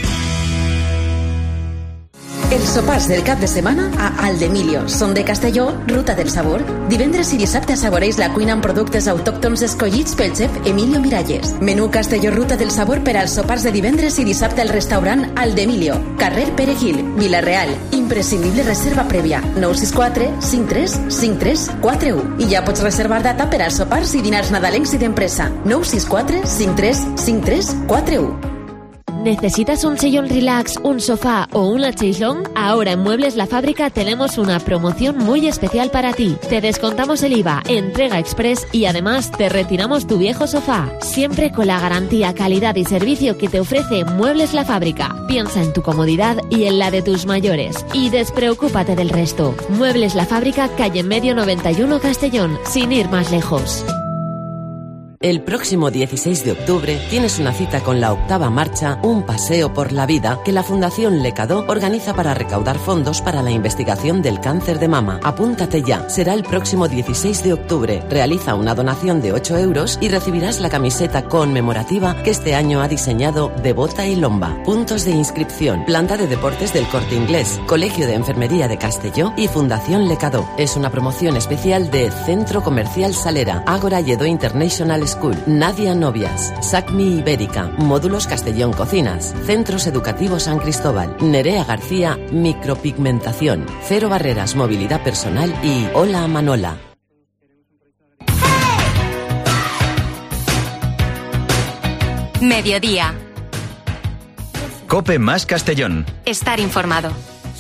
Els sopars del cap de setmana a Aldemilio són de Castelló, Ruta del Sabor. Divendres i dissabte assaboreix la cuina amb productes autòctons escollits pel xef Emilio Miralles. Menú Castelló Ruta del Sabor per als sopars de divendres i dissabte al restaurant Aldemilio, carrer Pere Gil, Vila-real. Imprescindible reserva prèvia, nou sis quatre cinc tres cinc tres quatre u. I ja pots reservar data per als sopars i dinars nadalencs i d'empresa, nou sis quatre cinc tres cinc tres quatre u. ¿Necesitas un sillón relax, un sofá o una chaislong? Ahora en Muebles La Fábrica tenemos una promoción muy especial para ti. Te descontamos el I V A, entrega express y además te retiramos tu viejo sofá. Siempre con la garantía, calidad y servicio que te ofrece Muebles La Fábrica. Piensa en tu comodidad y en la de tus mayores. Y despreocúpate del resto. Muebles La Fábrica, calle Medio noventa y uno Castellón, sin ir más lejos. El próximo dieciséis de octubre tienes una cita con la octava marcha Un Paseo por la Vida que la Fundación Lecadó organiza para recaudar fondos para la investigación del cáncer de mama. Apúntate ya, será el próximo dieciséis de octubre. Realiza una donación de ocho euros y recibirás la camiseta conmemorativa que este año ha diseñado Devota y Lomba. Puntos de inscripción: Planta de Deportes del Corte Inglés, Colegio de Enfermería de Castelló y Fundación Lecadó. Es una promoción especial de Centro Comercial Salera, Ágora Lledó International School, Nadia Novias, Sacmi Ibérica, Módulos Castellón Cocinas, Centros Educativos San Cristóbal, Nerea García, Micropigmentación, Cero Barreras Movilidad Personal y Hola Manola. Mediodía. COPE más Castellón. Estar informado.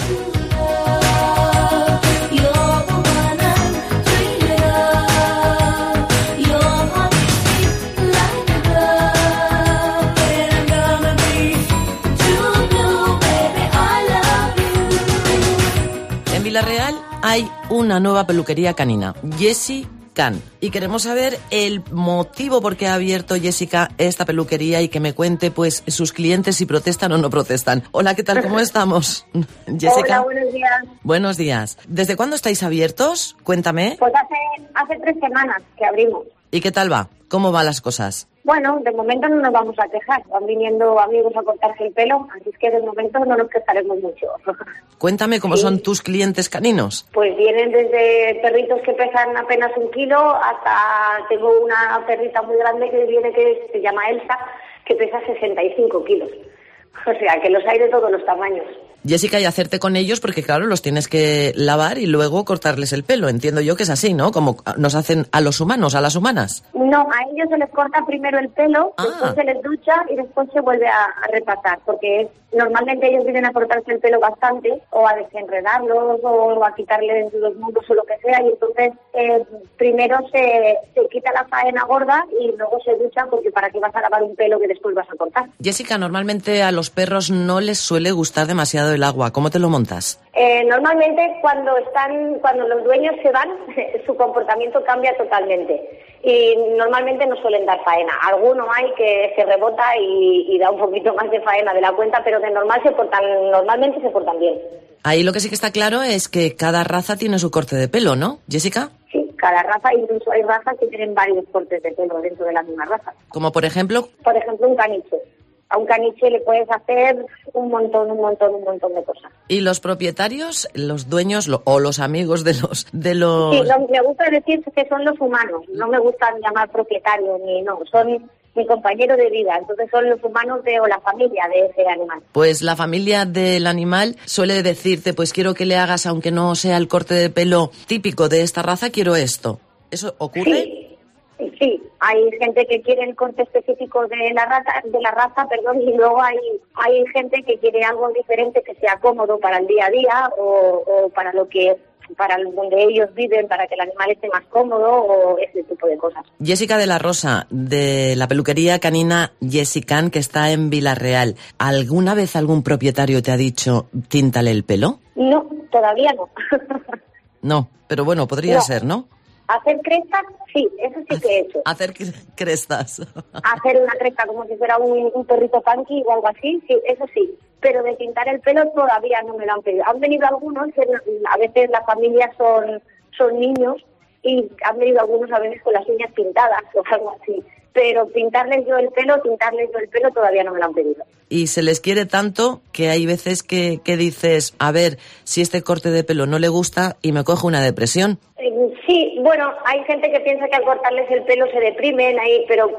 En Vila-real hay una nueva peluquería canina, Jessie Can, y queremos saber el motivo por qué ha abierto Jessica esta peluquería y que me cuente pues sus clientes si protestan o no protestan. Hola, ¿qué tal? ¿Cómo estamos? Jessica. Hola, buenos días. Buenos días. ¿Desde cuándo estáis abiertos? Cuéntame. Pues hace, hace tres semanas que abrimos. ¿Y qué tal va? ¿Cómo van las cosas? Bueno, de momento no nos vamos a quejar. Van viniendo amigos a cortarse el pelo, así es que de momento no nos quejaremos mucho. Cuéntame cómo sí. son tus clientes caninos. Pues vienen desde perritos que pesan apenas un kilo hasta... Tengo una perrita muy grande que viene que se llama Elsa, que pesa sesenta y cinco kilos. O sea, que los hay de todos los tamaños. Jessica, y hacerte con ellos porque, claro, los tienes que lavar y luego cortarles el pelo. Entiendo yo que es así, ¿no? Como nos hacen a los humanos, a las humanas. No, a ellos se les corta primero el pelo, ah. después se les ducha y después se vuelve a, a repasar, porque es, normalmente ellos vienen a cortarse el pelo bastante, o a desenredarlos, o a quitarles los nudos o lo que sea, y entonces eh, primero se, se quita la faena gorda y luego se ducha, porque para qué vas a lavar un pelo que después vas a cortar. Jessica, normalmente a los perros no les suele gustar demasiado el agua. ¿Cómo te lo montas? Eh, normalmente cuando están, cuando los dueños se van, su comportamiento cambia totalmente y normalmente no suelen dar faena. Alguno hay que se rebota y, y da un poquito más de faena de la cuenta, pero de normal se portan, normalmente se portan bien. Ahí lo que sí que está claro es que cada raza tiene su corte de pelo, ¿no, Jessica? Sí, cada raza, incluso hay razas que tienen varios cortes de pelo dentro de la misma raza. ¿Como por ejemplo? Por ejemplo, un caniche. A un caniche le puedes hacer un montón, un montón, un montón de cosas. ¿Y los propietarios, los dueños lo, o los amigos de los... de los... Sí, lo, me gusta decir que son los humanos, no me gusta llamar propietarios ni no, son mi compañero de vida, entonces son los humanos de, o la familia de ese animal. Pues la familia del animal suele decirte, pues quiero que le hagas, aunque no sea el corte de pelo típico de esta raza, quiero esto. ¿Eso ocurre? Sí, sí. Hay gente que quiere el corte específico de la raza, de la raza, perdón, y luego hay hay gente que quiere algo diferente que sea cómodo para el día a día o, o para lo que para donde ellos viven, para que el animal esté más cómodo o ese tipo de cosas. Jessica de la Rosa, de la peluquería canina Jessican, que está en Villarreal. ¿Alguna vez algún propietario te ha dicho tíntale el pelo? No, todavía no. No, pero bueno, podría no. ser, ¿no? Hacer crestas, sí, eso sí que he hecho. Hacer crestas. Hacer una cresta como si fuera un, un perrito punky o algo así, sí, eso sí. Pero de pintar el pelo todavía no me lo han pedido. Han venido algunos, a veces las familias son, son niños y han venido algunos a veces con las uñas pintadas o algo así. Pero pintarles yo el pelo, pintarles yo el pelo todavía no me lo han pedido. Y se les quiere tanto que hay veces que, que dices, a ver, si este corte de pelo no le gusta y me cojo una depresión. Eh, sí, bueno, hay gente que piensa que al cortarles el pelo se deprimen ahí, pero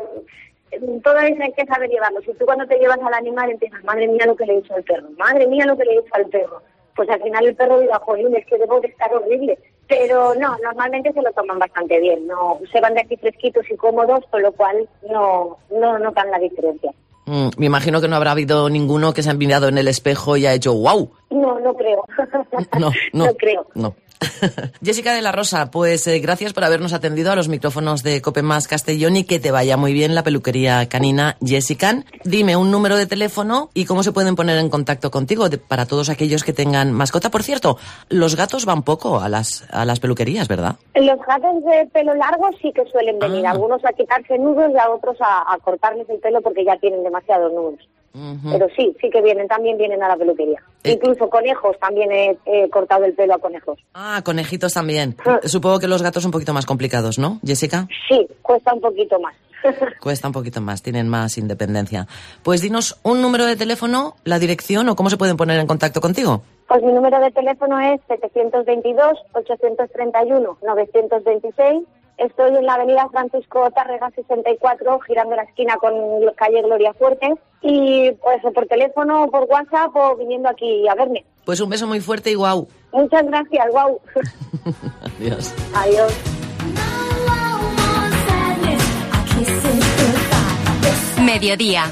todo eso hay que saber llevarlo. Si tú cuando te llevas al animal empiezas, madre mía lo que le he hecho al perro, madre mía lo que le he hecho al perro, pues al final el perro dirá, jolín, es que debo de estar horrible. Pero no, normalmente se lo toman bastante bien, no se van de aquí fresquitos y cómodos, con lo cual no, no notan la diferencia. Mm, me imagino que no habrá habido ninguno que se ha mirado en el espejo y ha hecho ¡wow! No, no creo. No, no, no creo. No. Jessica de la Rosa, pues eh, gracias por habernos atendido a los micrófonos de Cope Más Castellón y que te vaya muy bien la peluquería canina Jessican. Dime un número de teléfono y cómo se pueden poner en contacto contigo de, para todos aquellos que tengan mascota. Por cierto, los gatos van poco a las a las peluquerías, ¿verdad? Los gatos de pelo largo sí que suelen venir, ah. algunos a quitarse nudos y a otros a, a cortarles el pelo porque ya tienen demasiados nudos. Uh-huh. Pero sí, sí que vienen, también vienen a la peluquería. Eh. Incluso conejos, también he, he cortado el pelo a conejos. Ah, conejitos también. Uh. Supongo que los gatos son un poquito más complicados, ¿no, Jessica? Sí, cuesta un poquito más. Cuesta un poquito más, tienen más independencia. Pues dinos un número de teléfono, la dirección o cómo se pueden poner en contacto contigo. Pues mi número de teléfono es setecientos veintidós, ochocientos treinta y uno, novecientos veintiséis. Estoy en la avenida Francisco Tárrega sesenta y cuatro, girando la esquina con calle Gloria Fuerte. Y pues por teléfono, por WhatsApp o viniendo aquí a verme. Pues un beso muy fuerte y guau. Muchas gracias, guau. Adiós. Adiós. Mediodía.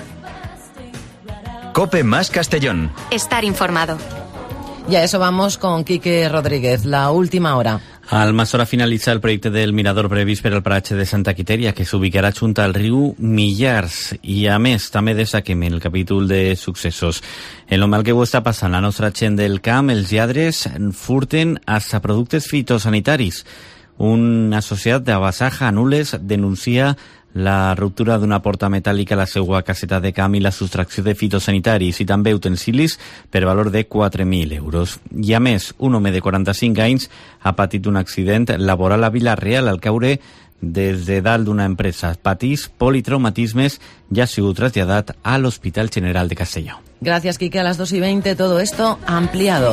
Cope Más Castellón. Estar informado. Y a eso vamos con Quique Rodríguez, la última hora. Al más hora finalitza el projecte del mirador previst per al paratge de Santa Quiteria, que s'ubicarà junt al riu Millars. I a més, també destaquem el capítol de successos. En lo mal que ho està passant la nostra gent del camp, els lladres furten hasta productes fitosanitaris. Un associat de Abasaja, Nules, denuncia la ruptura d'una porta metàl·lica a la seva caseta de camp i la sostracció de fitosanitaris i també utensilis per valor de quatre mil euros. I a més, un home de quaranta-cinc anys ha patit un accident laboral a Vila-real al caure des de dalt d'una empresa. Patís politraumatismes i ha sigut traslladat a l'Hospital General de Castelló. Gracias, Quique. A las dos y veinte todo esto ampliado.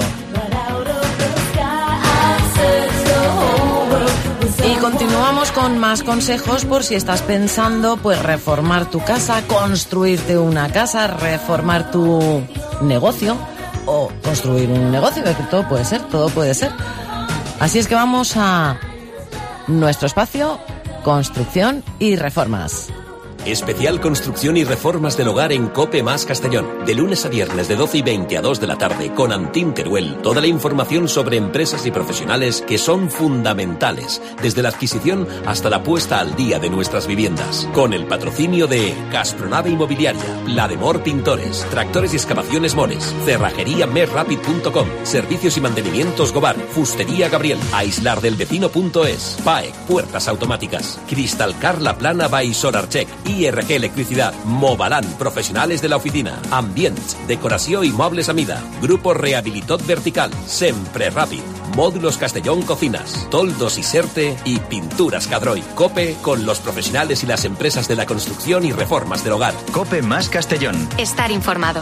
Y continuamos con más consejos por si estás pensando pues reformar tu casa, construirte una casa, reformar tu negocio o construir un negocio, que todo puede ser, todo puede ser. Así es que vamos a nuestro espacio, construcción y reformas. Especial Construcción y Reformas del Hogar en Cope Más Castellón. De lunes a viernes de doce y veinte a dos de la tarde con Antín Teruel. Toda la información sobre empresas y profesionales que son fundamentales, desde la adquisición hasta la puesta al día de nuestras viviendas. Con el patrocinio de Gaspronave Inmobiliaria, La de Mor Pintores, Tractores y Excavaciones Mores, Cerrajería mesrapid punto com, Servicios y Mantenimientos Gobar, Fustería Gabriel, aislardelvecino punto es, P A E C, Puertas Automáticas, Cristalcar La Plana by Solarcheck, I R G Electricidad, Mobalan, profesionales de la oficina, Ambients, Decoració i Mobles a mida, Grupo Rehabilitot Vertical, Sempre Ràpid, Módulos Castellón Cocinas, Toldos y Serte y Pinturas Cadroy. COPE con los profesionales y las empresas de la construcción y reformas del hogar. COPE más Castellón. Estar informado.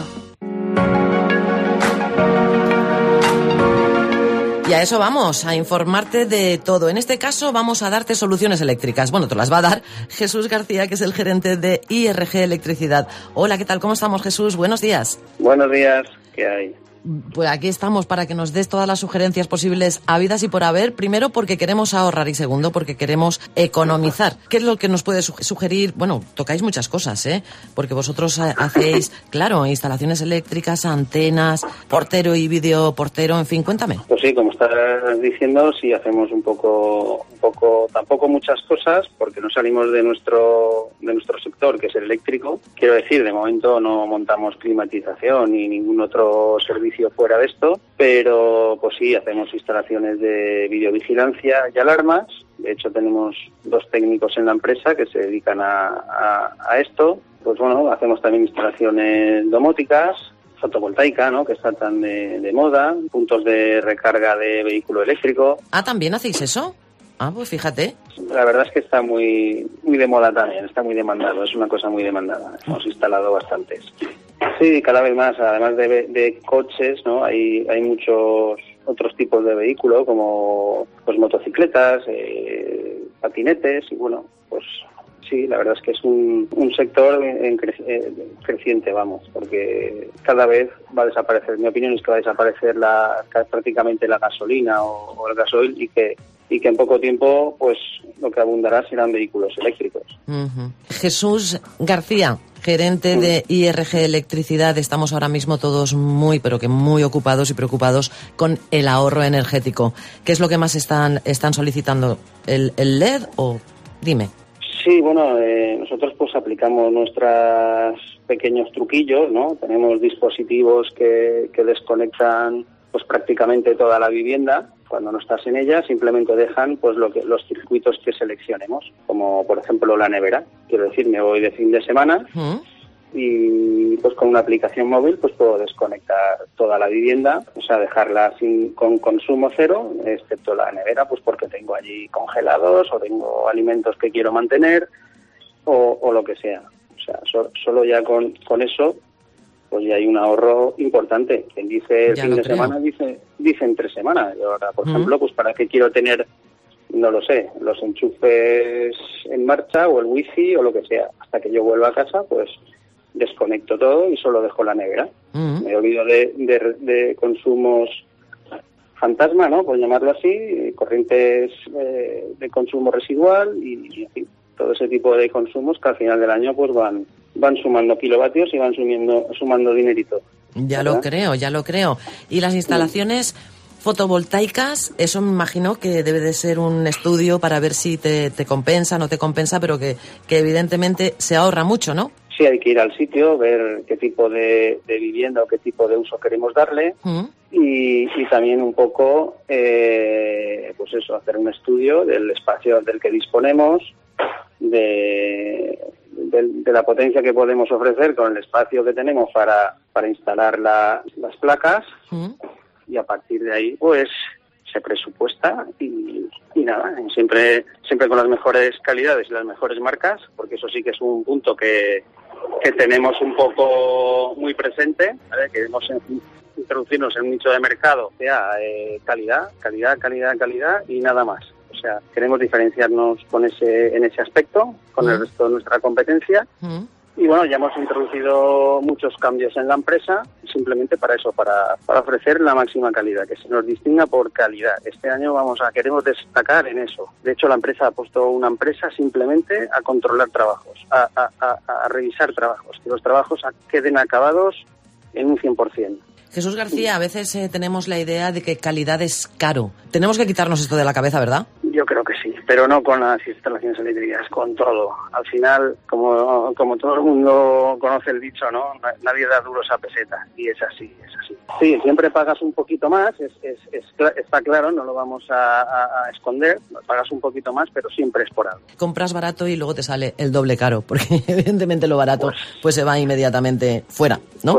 Y a eso vamos, a informarte de todo. En este caso vamos a darte soluciones eléctricas. Bueno, te las va a dar Jesús García, que es el gerente de I R G Electricidad. Hola, ¿qué tal? ¿Cómo estamos, Jesús? Buenos días. Buenos días, ¿qué hay? Pues aquí estamos para que nos des todas las sugerencias posibles habidas y por haber. Primero, porque queremos ahorrar y segundo, porque queremos economizar. ¿Qué es lo que nos puede sugerir? Bueno, tocáis muchas cosas, ¿eh? Porque vosotros hacéis, claro, instalaciones eléctricas, antenas, portero y videoportero, en fin, cuéntame. Pues sí, como estás diciendo, sí hacemos un poco, un poco, tampoco muchas cosas, porque no salimos de nuestro, de nuestro sector, que es el eléctrico. Quiero decir, de momento no montamos climatización ni ningún otro servicio fuera de esto, pero pues sí, hacemos instalaciones de videovigilancia y alarmas. De hecho, tenemos dos técnicos en la empresa que se dedican a, a, a esto. Pues bueno, hacemos también instalaciones domóticas, fotovoltaica, ¿no?, que está tan de, de moda, puntos de recarga de vehículo eléctrico. Ah, ¿también hacéis eso? Ah, pues fíjate. La verdad es que está muy muy de moda también, está muy demandado, es una cosa muy demandada. Hemos instalado bastantes. Sí, cada vez más, además de, de coches, ¿no? Hay hay muchos otros tipos de vehículos, como pues motocicletas, eh, patinetes, y bueno, pues sí, la verdad es que es un, un sector en cre, eh, creciente, vamos, porque cada vez va a desaparecer. Mi opinión es que va a desaparecer la prácticamente la gasolina o, o el gasoil y que y que en poco tiempo pues lo que abundará serán vehículos eléctricos. Uh-huh. Jesús García, gerente de I R G Electricidad. Estamos ahora mismo todos muy, pero que muy ocupados y preocupados con el ahorro energético. ¿Qué es lo que más están están solicitando? ¿El, el L E D o...? Dime. Sí, bueno, eh, nosotros pues aplicamos nuestros pequeños truquillos, ¿no? Tenemos dispositivos que, que desconectan pues prácticamente toda la vivienda. Cuando no estás en ella, simplemente dejan pues lo que los circuitos que seleccionemos, como por ejemplo la nevera. Quiero decir, me voy de fin de semana ¿Mm? y pues con una aplicación móvil pues puedo desconectar toda la vivienda, o sea, dejarla sin con consumo cero, excepto la nevera, pues porque tengo allí congelados o tengo alimentos que quiero mantener o, o lo que sea. O sea, so, solo ya con, con eso pues ya hay un ahorro importante. Quien dice el fin de creo. semana, dice dice en tres semanas. Y ahora, por mm. ejemplo, pues para qué quiero tener, no lo sé, los enchufes en marcha o el wifi o lo que sea. Hasta que yo vuelva a casa, pues desconecto todo y solo dejo la nevera. Mm. Me olvido de, de, de consumos fantasma, ¿no?, por llamarlo así, corrientes eh, de consumo residual y, y en fin, todo ese tipo de consumos que al final del año pues van van sumando kilovatios y van sumiendo, sumando dinerito. Ya ¿verdad? Lo creo, ya lo creo. Y las instalaciones fotovoltaicas, eso me imagino que debe de ser un estudio para ver si te, te compensa, no te compensa, pero que, que evidentemente se ahorra mucho, ¿no? Sí, hay que ir al sitio, ver qué tipo de, de vivienda o qué tipo de uso queremos darle ¿Mm? y, y también un poco, eh, pues eso, hacer un estudio del espacio del que disponemos, de... De, de la potencia que podemos ofrecer con el espacio que tenemos para, para instalar la, las placas ¿Mm? y a partir de ahí pues se presupuesta y, y nada, siempre siempre con las mejores calidades y las mejores marcas, porque eso sí que es un punto que, que tenemos un poco muy presente, ¿vale? Queremos introducirnos en un nicho de mercado, o sea, eh, calidad, calidad, calidad, calidad y nada más. O sea, queremos diferenciarnos con ese, en ese aspecto, con mm. el resto de nuestra competencia. Mm. Y bueno, ya hemos introducido muchos cambios en la empresa, simplemente para eso, para, para ofrecer la máxima calidad, que se nos distinga por calidad. Este año vamos a queremos destacar en eso. De hecho, la empresa ha puesto una empresa simplemente a controlar trabajos, a, a, a, a revisar trabajos, que los trabajos queden acabados en un cien por ciento. Jesús García, a veces eh, tenemos la idea de que calidad es caro. Tenemos que quitarnos esto de la cabeza, ¿verdad? Yo creo que sí, pero no con las instalaciones eléctricas, con todo. Al final, como como todo el mundo conoce el dicho, ¿no? Nadie da duros a peseta, y es así, es así. Sí, siempre pagas un poquito más, es, es, es está claro, no lo vamos a, a, a esconder, pagas un poquito más, pero siempre es por algo. Compras barato y luego te sale el doble caro, porque evidentemente lo barato pues, pues se va inmediatamente fuera, ¿no? Pues sí,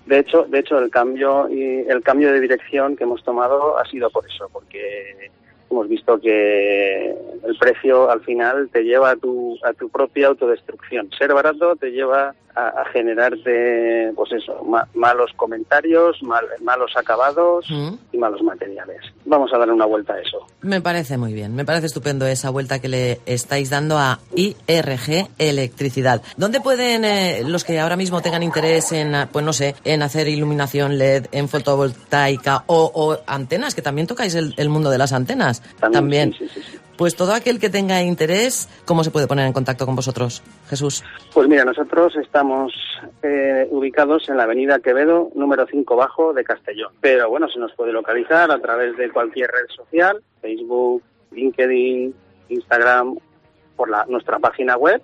De hecho, de hecho el cambio y el cambio de dirección que hemos tomado ha sido por eso, porque hemos visto que el precio al final te lleva a tu a tu propia autodestrucción. Ser barato te lleva a, a generarte, pues eso, ma, malos comentarios, mal, malos acabados mm. y malos materiales. Vamos a darle una vuelta a eso. Me parece muy bien, me parece estupendo esa vuelta que le estáis dando a I R G Electricidad. ¿Dónde pueden eh, los que ahora mismo tengan interés en, pues no sé, en hacer iluminación L E D, en fotovoltaica o, o antenas, que también tocáis el, el mundo de las antenas? También. también. Sí, sí, sí, sí. Pues todo aquel que tenga interés, ¿cómo se puede poner en contacto con vosotros, Jesús? Pues mira, nosotros estamos eh, ubicados en la avenida Quevedo, número cinco bajo de Castellón. Pero bueno, se nos puede localizar a través de cualquier red social, Facebook, LinkedIn, Instagram, por la, nuestra página web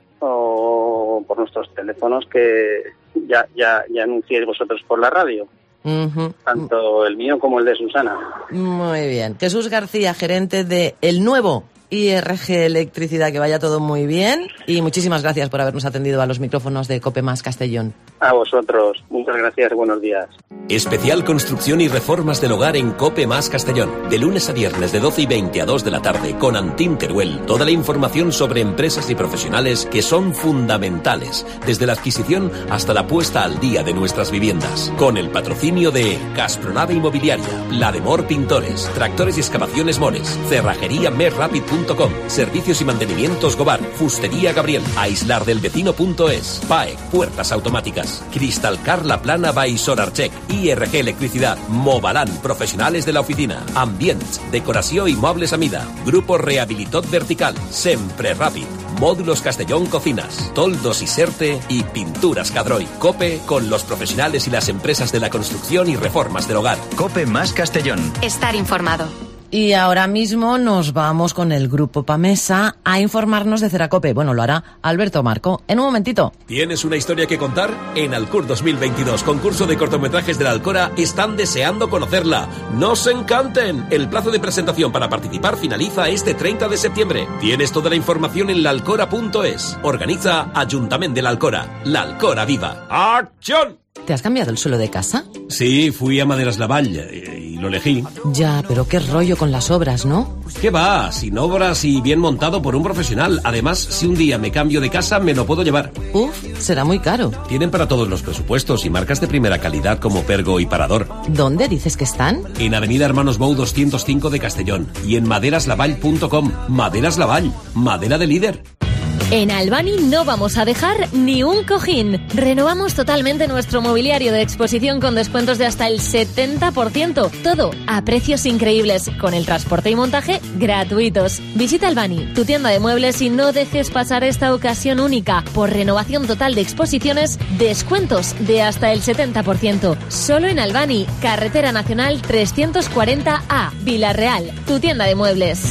o por nuestros teléfonos que ya, ya, ya anunciéis vosotros por la radio. Uh-huh. Tanto el mío como el de Susana. Muy bien. Jesús García, gerente de El Nuevo I R G Electricidad, que vaya todo muy bien y muchísimas gracias por habernos atendido a los micrófonos de COPE Más Castellón. A vosotros, muchas gracias, buenos días. Especial construcción y reformas del hogar en COPE Más Castellón. De lunes a viernes de doce y veinte a dos de la tarde con Antín Teruel. Toda la información sobre empresas y profesionales que son fundamentales, desde la adquisición hasta la puesta al día de nuestras viviendas. Con el patrocinio de Gaspronave Inmobiliaria, La de Mor Pintores, Tractores y Excavaciones Mores, Cerrajería Merrapid punto com, Servicios y Mantenimientos Gobar, Fustería Gabriel, aislardelvecino punto es, P A E C, Puertas Automáticas, Cristalcar La Plana by Sorarchec, I R G Electricidad, Movalán, Profesionales de la Oficina, Ambients, Decoració y Mobles Amida, Grupo Rehabilitot Vertical, Sempre Rapid, Módulos Castellón Cocinas, Toldos y Serte y Pinturas Cadroy. COPE con los profesionales y las empresas de la construcción y reformas del hogar. COPE Más Castellón. Estar informado. Y ahora mismo nos vamos con el Grupo Pamesa a informarnos de Ceracope. Bueno, lo hará Alberto Marco en un momentito. ¿Tienes una historia que contar? En Alcur dos mil veintidós, concurso de cortometrajes de la Alcora, están deseando conocerla. ¡No se encanten! El plazo de presentación para participar finaliza este treinta de septiembre. Tienes toda la información en laalcora punto es. Organiza Ayuntamiento de la Alcora. La Alcora viva. ¡Acción! ¿Te has cambiado el suelo de casa? Sí, fui a Maderas Lavall y lo elegí. Ya, pero qué rollo con las obras, ¿no? ¿Qué va? Sin obras y bien montado por un profesional. Además, si un día me cambio de casa, me lo puedo llevar. Uf, será muy caro. Tienen para todos los presupuestos y marcas de primera calidad como Pergo y Parador. ¿Dónde dices que están? En Avenida Hermanos Bou doscientos cinco de Castellón y en maderaslavall punto com. Maderas Lavall, madera de líder. En Albani no vamos a dejar ni un cojín. Renovamos totalmente nuestro mobiliario de exposición con descuentos de hasta el setenta por ciento. Todo a precios increíbles, con el transporte y montaje gratuitos. Visita Albani, tu tienda de muebles, y no dejes pasar esta ocasión única. Por renovación total de exposiciones, descuentos de hasta el setenta por ciento. Solo en Albani, Carretera Nacional trescientos cuarenta A, Vilarreal, tu tienda de muebles.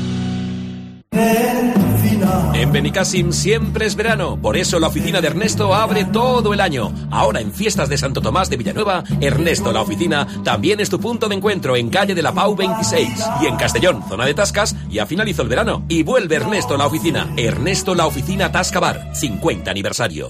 En Benicàssim siempre es verano, por eso la oficina de Ernesto abre todo el año. Ahora en Fiestas de Santo Tomás de Villanueva, Ernesto la oficina también es tu punto de encuentro en calle de la Pau veintiséis. Y en Castellón, zona de Tascas, ya finalizó el verano y vuelve Ernesto la oficina. Ernesto la oficina Tasca Bar, cincuenta aniversario.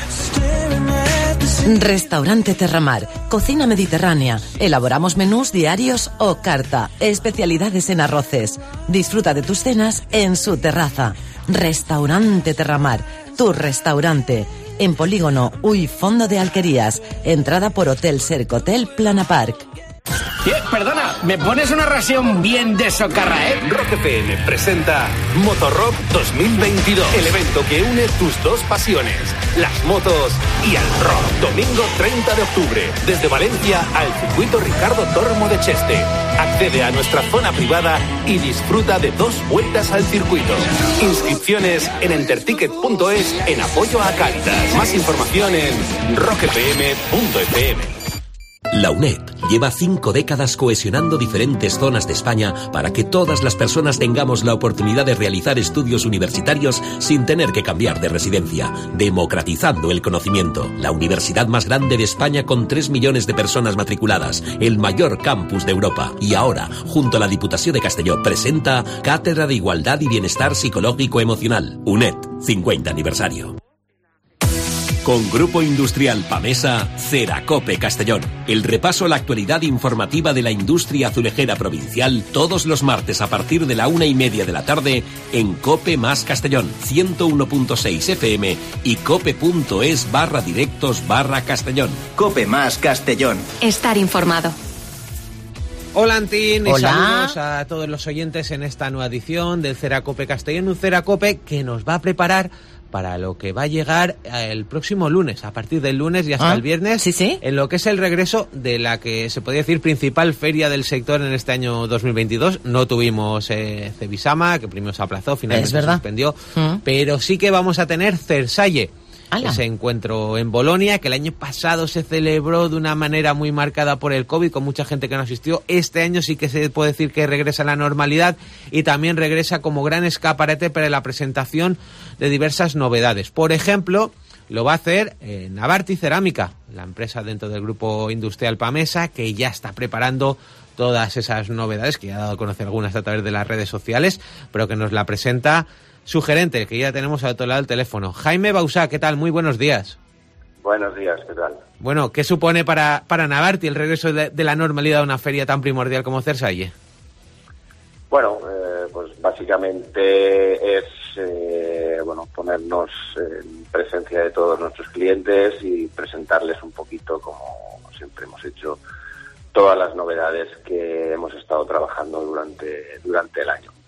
Restaurante Terramar, cocina mediterránea. Elaboramos menús diarios o carta, especialidades en arroces. Disfruta de tus cenas en su terraza. Restaurante Terramar, tu restaurante. En Polígono Uy Fondo de Alquerías. Entrada por Hotel Sercotel Plana Park. Eh, perdona, ¿me pones una ración bien de socarra, eh? Rock F M presenta Motorrock dos mil veintidós, el evento que une tus dos pasiones, las motos y el rock. Domingo treinta de octubre, desde Valencia al circuito Ricardo Tormo de Cheste. Accede a nuestra zona privada y disfruta de dos vueltas al circuito. Inscripciones en enterticket punto es en apoyo a Cáritas. Más información en rock f m punto f m. La UNED lleva cinco décadas cohesionando diferentes zonas de España para que todas las personas tengamos la oportunidad de realizar estudios universitarios sin tener que cambiar de residencia, democratizando el conocimiento. La universidad más grande de España con tres millones de personas matriculadas, el mayor campus de Europa. Y ahora, junto a la Diputación de Castelló, presenta Cátedra de Igualdad y Bienestar Psicológico Emocional. UNED, cincuenta aniversario. Con Grupo Industrial Pamesa, Ceracope Castellón. El repaso a la actualidad informativa de la industria azulejera provincial todos los martes a partir de la una y media de la tarde en Cope más Castellón, ciento uno punto seis F M y cope.es barra directos barra Castellón. Cope más Castellón. Estar informado. Hola Antín y Hola. saludos a todos los oyentes en esta nueva edición del Ceracope Castellón, un Ceracope que nos va a preparar para lo que va a llegar el próximo lunes, a partir del lunes y hasta ¿Ah? el viernes, ¿Sí, sí? en lo que es el regreso de la que se podría decir principal feria del sector en este año dos mil veintidós. No tuvimos eh, Cebisama, que primero se aplazó, finalmente Es se verdad. suspendió, Mm. pero sí que vamos a tener Cersalle. ¡Hala! Ese encuentro en Bolonia, que el año pasado se celebró de una manera muy marcada por el COVID, con mucha gente que no asistió. Este año sí que se puede decir que regresa a la normalidad y también regresa como gran escaparate para la presentación de diversas novedades. Por ejemplo, lo va a hacer eh, Navarti Cerámica, la empresa dentro del grupo industrial Pamesa, que ya está preparando todas esas novedades, que ya ha dado a conocer algunas a través de las redes sociales, pero que nos la presenta su gerente, que ya tenemos al otro lado del teléfono. Jaime Bausá, ¿qué tal? Muy buenos días. Buenos días, ¿qué tal? Bueno, ¿qué supone para, para Navarti el regreso de, de la normalidad de una feria tan primordial como Cersalle? Bueno, eh, pues básicamente es eh, bueno ponernos en presencia de todos nuestros clientes y presentarles un poquito, como siempre hemos hecho, todas las novedades que hemos estado trabajando durante durante el año.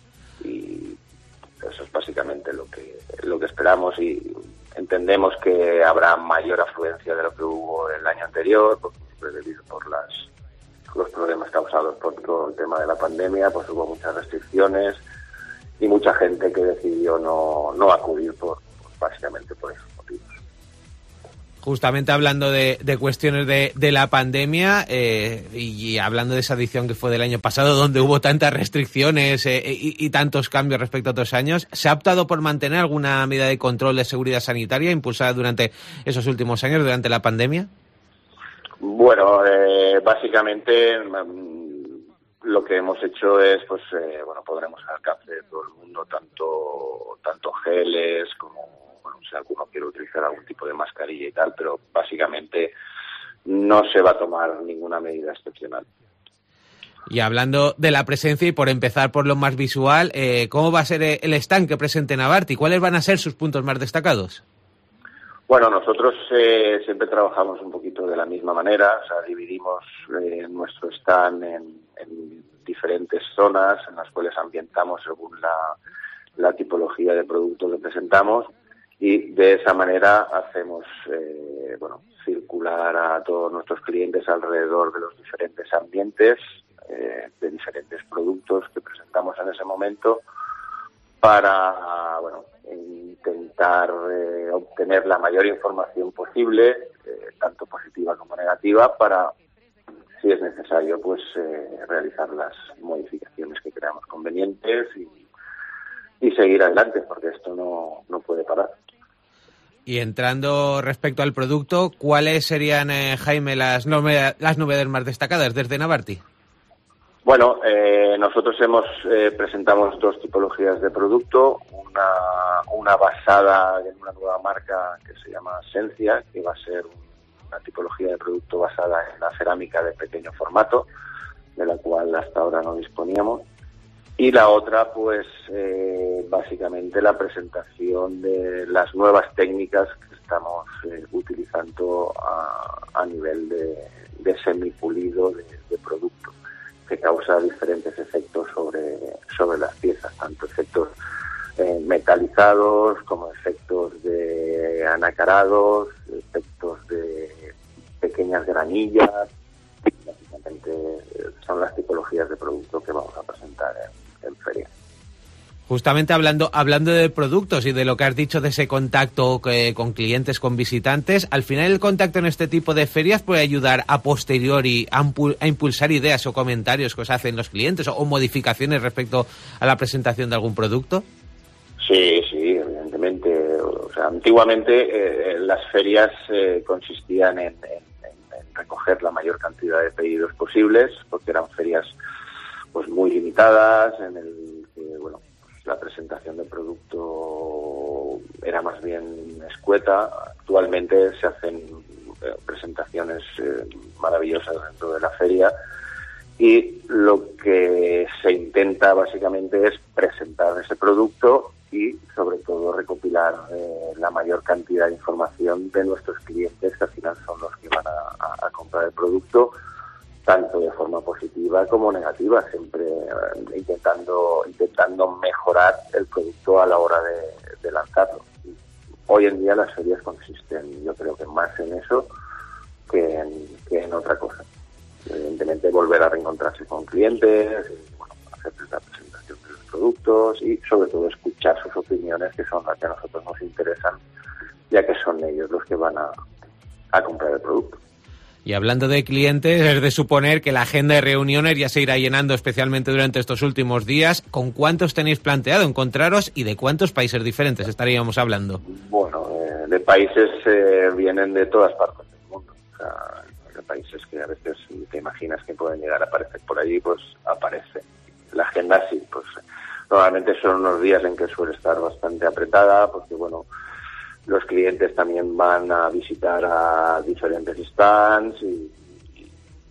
Y eso es básicamente lo que lo que esperamos, y entendemos que habrá mayor afluencia de lo que hubo el año anterior, por, debido por las los problemas causados por todo el tema de la pandemia. Pues hubo muchas restricciones y mucha gente que decidió no, no acudir por, pues básicamente por esos motivos. Justamente hablando de, de cuestiones de, de la pandemia eh, y hablando de esa edición que fue del año pasado, donde hubo tantas restricciones eh, y, y tantos cambios respecto a otros años, ¿se ha optado por mantener alguna medida de control de seguridad sanitaria impulsada durante esos últimos años, durante la pandemia? Bueno, eh, básicamente mm, lo que hemos hecho es, pues, eh, bueno, podremos al alcance de todo el mundo, tanto tanto geles como, bueno, si alguno quiere utilizar algún tipo de mascarilla y tal, pero básicamente no se va a tomar ninguna medida excepcional. Y hablando de la presencia, y por empezar por lo más visual, eh, ¿cómo va a ser el stand que presente Navarti? ¿Cuáles van a ser sus puntos más destacados? Bueno, nosotros eh, siempre trabajamos un poquito de la misma manera, o sea, dividimos eh, nuestro stand en, en diferentes zonas en las cuales ambientamos según la, la tipología de producto que presentamos, y de esa manera hacemos eh, bueno, circular a todos nuestros clientes alrededor de los diferentes ambientes eh, de diferentes productos que presentamos en ese momento, para, bueno, intentar eh, obtener la mayor información posible, eh, tanto positiva como negativa, para, si es necesario, pues eh, realizar las modificaciones que creamos convenientes y, y seguir adelante, porque esto no, no puede parar. Y entrando respecto al producto, ¿cuáles serían, eh, Jaime, las, novedades, las novedades más destacadas desde Navarti? Bueno, eh, nosotros hemos eh, presentamos dos tipologías de producto, una, una basada en una nueva marca que se llama Esencia, que va a ser una tipología de producto basada en la cerámica de pequeño formato, de la cual hasta ahora no disponíamos. Y la otra, pues, eh, básicamente la presentación de las nuevas técnicas que estamos eh, utilizando a, a nivel de, de semipulido de, de producto, que causa diferentes efectos sobre, sobre las piezas, tanto efectos eh, metalizados como efectos de anacarados, efectos de pequeñas granillas. Básicamente son las tipologías de producto que vamos a presentar en, en feria. Justamente hablando hablando de productos y de lo que has dicho de ese contacto eh, con clientes, con visitantes, al final el contacto en este tipo de ferias puede ayudar a posteriori a, a impulsar ideas o comentarios que os hacen los clientes, o, o modificaciones respecto a la presentación de algún producto. Sí, sí, evidentemente. O sea, antiguamente eh, las ferias eh, consistían en, en, en recoger la mayor cantidad de pedidos posibles, porque eran ferias pues muy limitadas, en el que, bueno, la presentación del producto era más bien escueta. actualmente se hacen eh, presentaciones eh, maravillosas dentro de la feria, y lo que se intenta básicamente es presentar ese producto y sobre todo recopilar eh, la mayor cantidad de información de nuestros clientes, que al final son los que van a, a, a comprar el producto, tanto de forma positiva como negativa, siempre eh, intentando intentando mejorar el producto a la hora de, de lanzarlo. Hoy en día las ferias consisten, yo creo que más en eso que en, que en otra cosa. Evidentemente volver a reencontrarse con clientes, y, bueno, hacerles la presentación de los productos y sobre todo escuchar sus opiniones, que son las que a nosotros nos interesan, ya que son ellos los que van a, a comprar el producto. Y hablando de clientes, es de suponer que la agenda de reuniones ya se irá llenando, especialmente durante estos últimos días. ¿Con cuántos tenéis planteado encontraros y de cuántos países diferentes estaríamos hablando? Bueno, eh, de países eh, vienen de todas partes del mundo. O sea, de países que a veces te imaginas que pueden llegar a aparecer por allí, pues aparecen. La agenda sí, pues normalmente son unos días en que suele estar bastante apretada, porque bueno, los clientes también van a visitar a diferentes stands y, y,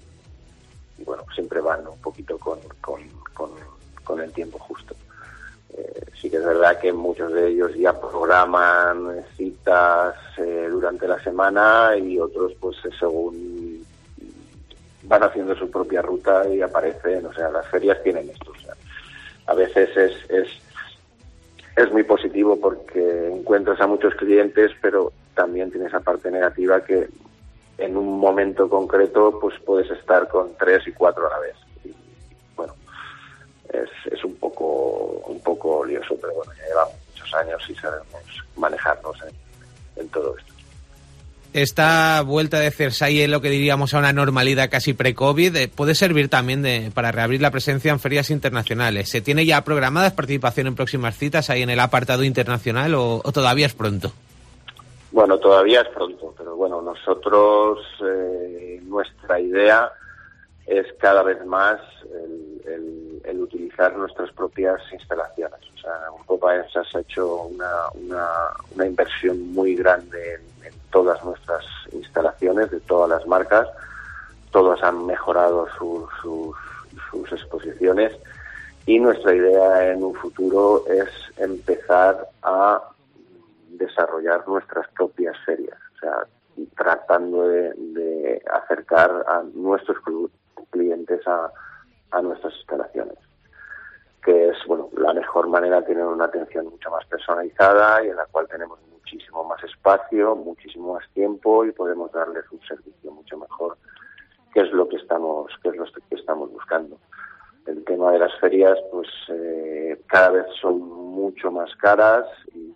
y bueno, siempre van un poquito con, con, con, con el tiempo justo. Eh, sí que es verdad que muchos de ellos ya programan citas eh, durante la semana, y otros pues según van haciendo su propia ruta y aparecen. O sea, las ferias tienen esto. O sea, a veces es, es es muy positivo porque encuentras a muchos clientes, pero también tiene esa parte negativa que en un momento concreto pues puedes estar con tres y cuatro a la vez. Y, bueno, es, es un poco un poco lioso, pero bueno, ya llevamos muchos años y sabemos manejarnos en, en todo esto. Esta vuelta de Cersalle, lo que diríamos a una normalidad casi pre-COVID, eh, puede servir también de, para reabrir la presencia en ferias internacionales. ¿Se tiene ya programadas participación en próximas citas ahí en el apartado internacional o, o todavía es pronto? Bueno, todavía es pronto, pero bueno, nosotros, eh, nuestra idea es cada vez más el, el, el utilizar nuestras propias instalaciones. O sea, Europa se ha hecho una, una, una inversión muy grande en, en todas nuestras instalaciones, de todas las marcas. Todas han mejorado su, sus, sus exposiciones, y nuestra idea en un futuro es empezar a desarrollar nuestras propias ferias, o sea, tratando de, de acercar a nuestros clientes a, a nuestras instalaciones, que es bueno la mejor manera de tener una atención mucho más personalizada y en la cual tenemos muchísimo más espacio, muchísimo más tiempo y podemos darles un servicio mucho mejor, que es lo que estamos que es lo que estamos buscando. El tema de las ferias pues eh, cada vez son mucho más caras y,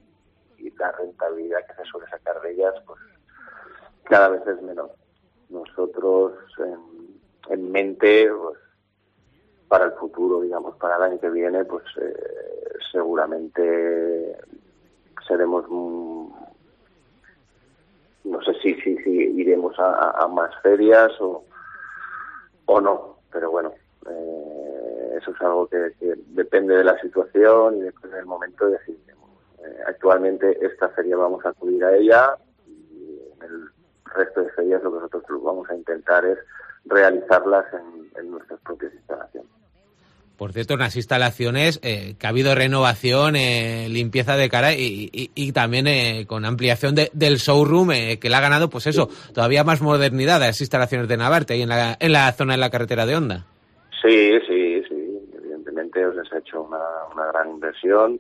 y la rentabilidad que se suele sacar de ellas pues cada vez es menor. Nosotros en, en mente pues, para el futuro, digamos, para el año que viene, pues eh, seguramente seremos, mm, no sé si, si, si iremos a, a más ferias o, o no, pero bueno, eh, eso es algo que, que depende de la situación y depende del momento decidiremos. Eh, actualmente esta feria vamos a acudir a ella, y en el resto de ferias lo que nosotros vamos a intentar es realizarlas en, en nuestras propias instalaciones. Por cierto, unas instalaciones eh, que ha habido renovación, eh, limpieza de cara y, y, y también eh, con ampliación de, del showroom eh, que le ha ganado, pues eso, sí, todavía más modernidad a las instalaciones de Navarte ahí en la, en la zona de la carretera de Honda. Sí, sí, sí, evidentemente os les ha hecho una, una gran inversión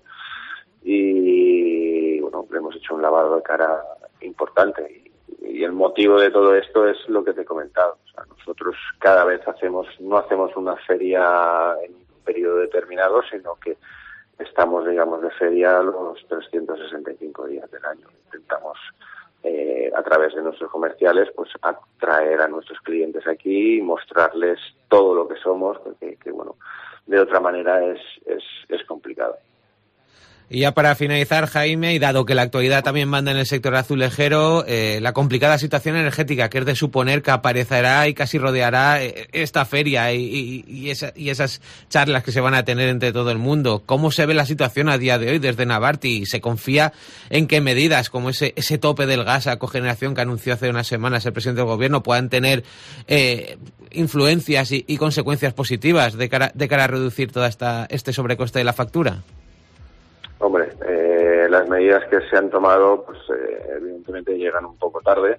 y bueno, le hemos hecho un lavado de cara importante y, y el motivo de todo esto es lo que te he comentado. O sea, nosotros cada vez hacemos, no hacemos una feria en periodo determinado, sino que estamos, digamos, de feria los trescientos sesenta y cinco días del año. Intentamos, eh, a través de nuestros comerciales, pues atraer a nuestros clientes aquí y mostrarles todo lo que somos, porque, que, bueno, de otra manera es, es, es complicado. Y ya para finalizar, Jaime, y dado que la actualidad también manda en el sector azulejero, eh, la complicada situación energética, que es de suponer que aparecerá y casi rodeará esta feria y, y, y, esa, y esas charlas que se van a tener entre todo el mundo. ¿Cómo se ve la situación a día de hoy desde Navarti? ¿Se confía en qué medidas, como ese, ese tope del gas a cogeneración que anunció hace unas semanas el presidente del gobierno, puedan tener eh, influencias y, y consecuencias positivas de cara, de cara a reducir todo esta, este sobrecoste de la factura? Hombre, eh, las medidas que se han tomado, pues eh, evidentemente llegan un poco tarde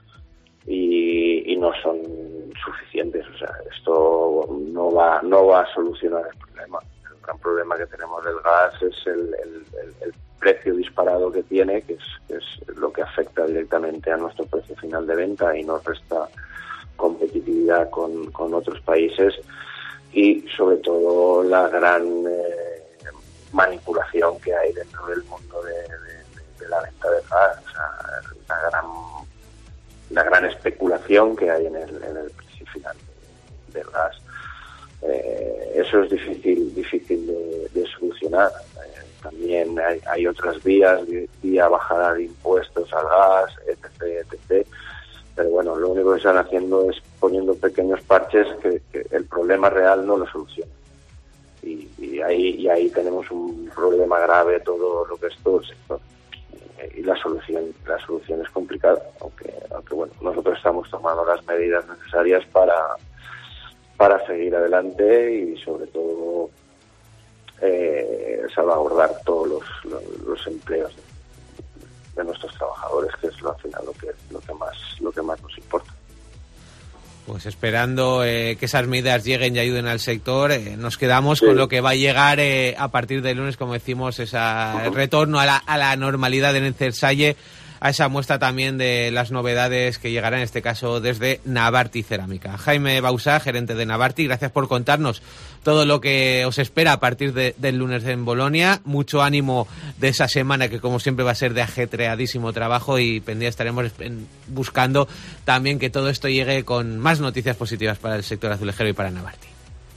y, y no son suficientes. O sea, esto no va no va a solucionar el problema. El gran problema que tenemos del gas es el, el, el, el precio disparado que tiene, que es, que es lo que afecta directamente a nuestro precio final de venta y nos resta competitividad con, con otros países, y sobre todo la gran eh, manipulación que hay dentro del mundo de, de, de la venta de gas, o sea, la gran la gran especulación que hay en el, en el precio final del gas. Eh, eso es difícil difícil de, de solucionar. Eh, también hay, hay otras vías, vía bajada de impuestos al gas, etc, etcétera. Pero bueno, lo único que están haciendo es poniendo pequeños parches que, que el problema real no lo soluciona. Y, y ahí y ahí tenemos un problema grave, todo lo que es todo el sector, y la solución la solución es complicada, aunque aunque bueno, nosotros estamos tomando las medidas necesarias para para seguir adelante y sobre todo eh, salvaguardar todos los, los, los empleos de, de nuestros trabajadores, que es lo, al final lo que lo que más lo que más nos importa. Pues esperando eh, que esas medidas lleguen y ayuden al sector, eh, nos quedamos sí. con lo que va a llegar eh, a partir del lunes, como decimos, ese uh-huh. retorno a la, a la normalidad en el Cersalle, a esa muestra también de las novedades que llegarán, en este caso desde Navarti Cerámica. Jaime Bausá, gerente de Navarti, gracias por contarnos todo lo que os espera a partir de, del lunes en Bolonia. Mucho ánimo de esa semana que, como siempre, va a ser de ajetreadísimo trabajo, y pendiente estaremos buscando también que todo esto llegue con más noticias positivas para el sector azulejero y para Navarti.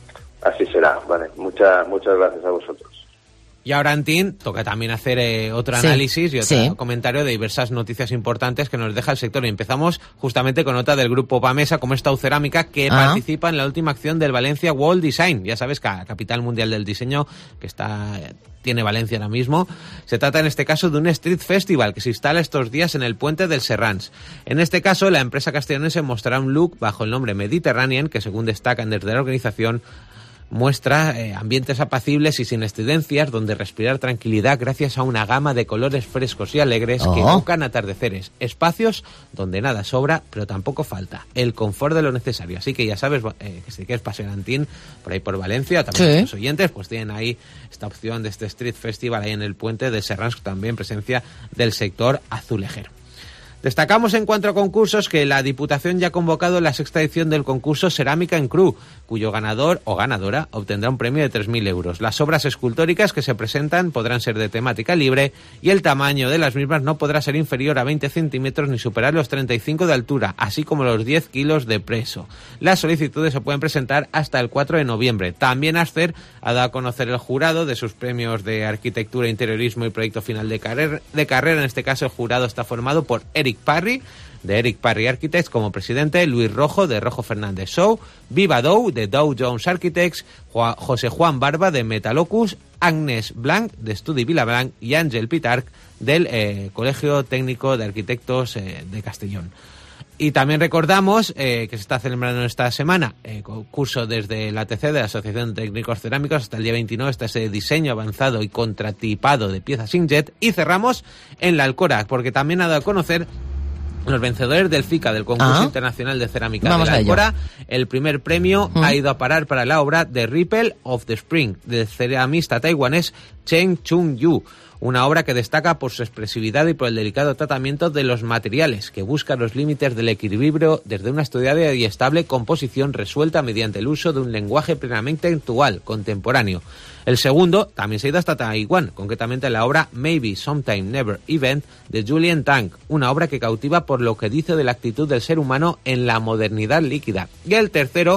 Así será, vale. Muchas, muchas gracias a vosotros. Y ahora, Antín, toca también hacer eh, otro sí, análisis y otro sí. comentario de diversas noticias importantes que nos deja el sector. Y empezamos justamente con otra del grupo Pamesa, como esta Cerámica, que ah. participa en la última acción del Valencia World Design. Ya sabes, que capital mundial del diseño, que está tiene Valencia ahora mismo. Se trata en este caso de un street festival que se instala estos días en el puente del Serrans. En este caso, la empresa castellonense mostrará un look bajo el nombre Mediterranean, que según destacan desde la organización, muestra eh, ambientes apacibles y sin estridencias, donde respirar tranquilidad gracias a una gama de colores frescos y alegres oh. que evocan atardeceres, espacios donde nada sobra pero tampoco falta, el confort de lo necesario. Así que ya sabes, eh, que si quieres pasear Antín por ahí por Valencia, también sí. los oyentes pues tienen ahí esta opción de este Street Festival ahí en el puente de Serrans, también presencia del sector azulejero. Destacamos en cuanto a concursos que la Diputación ya ha convocado la sexta edición del concurso Cerámica en Cru, cuyo ganador o ganadora obtendrá un premio de tres mil euros. Las obras escultóricas que se presentan podrán ser de temática libre y el tamaño de las mismas no podrá ser inferior a veinte centímetros ni superar los treinta y cinco de altura, así como los diez kilos de peso. Las solicitudes se pueden presentar hasta el cuatro de noviembre. También Ascer ha dado a conocer el jurado de sus premios de arquitectura, interiorismo y proyecto final de, carrer- de carrera. En este caso, el jurado está formado por Eric Parry, de Eric Parry Architects como presidente, Luis Rojo, de Rojo Fernández Show, Viva Dow, de Dow Jones Architects, Juan, José Juan Barba, de Metalocus, Agnes Blanc, de Estudi Vilablanc, y Ángel Pitarch, del eh, Colegio Técnico de Arquitectos eh, de Castellón. Y también recordamos eh, que se está celebrando esta semana eh, concurso desde la A T C, de la Asociación de Técnicos Cerámicos, hasta el día veintinueve, está ese diseño avanzado y contratipado de piezas inkjet. Y cerramos en la Alcora, porque también ha dado a conocer los vencedores del FICA, del concurso ah. internacional de cerámica Vamos de la Alcora. El primer premio mm. ha ido a parar para la obra The Ripple of the Spring, del ceramista taiwanés Cheng Chung-yu. Una obra que destaca por su expresividad y por el delicado tratamiento de los materiales, que busca los límites del equilibrio desde una estudiada y estable composición resuelta mediante el uso de un lenguaje plenamente actual, contemporáneo. El segundo también se ha ido hasta Taiwán, concretamente la obra Maybe Sometime Never Event de Julian Tang, una obra que cautiva por lo que dice de la actitud del ser humano en la modernidad líquida. Y el tercero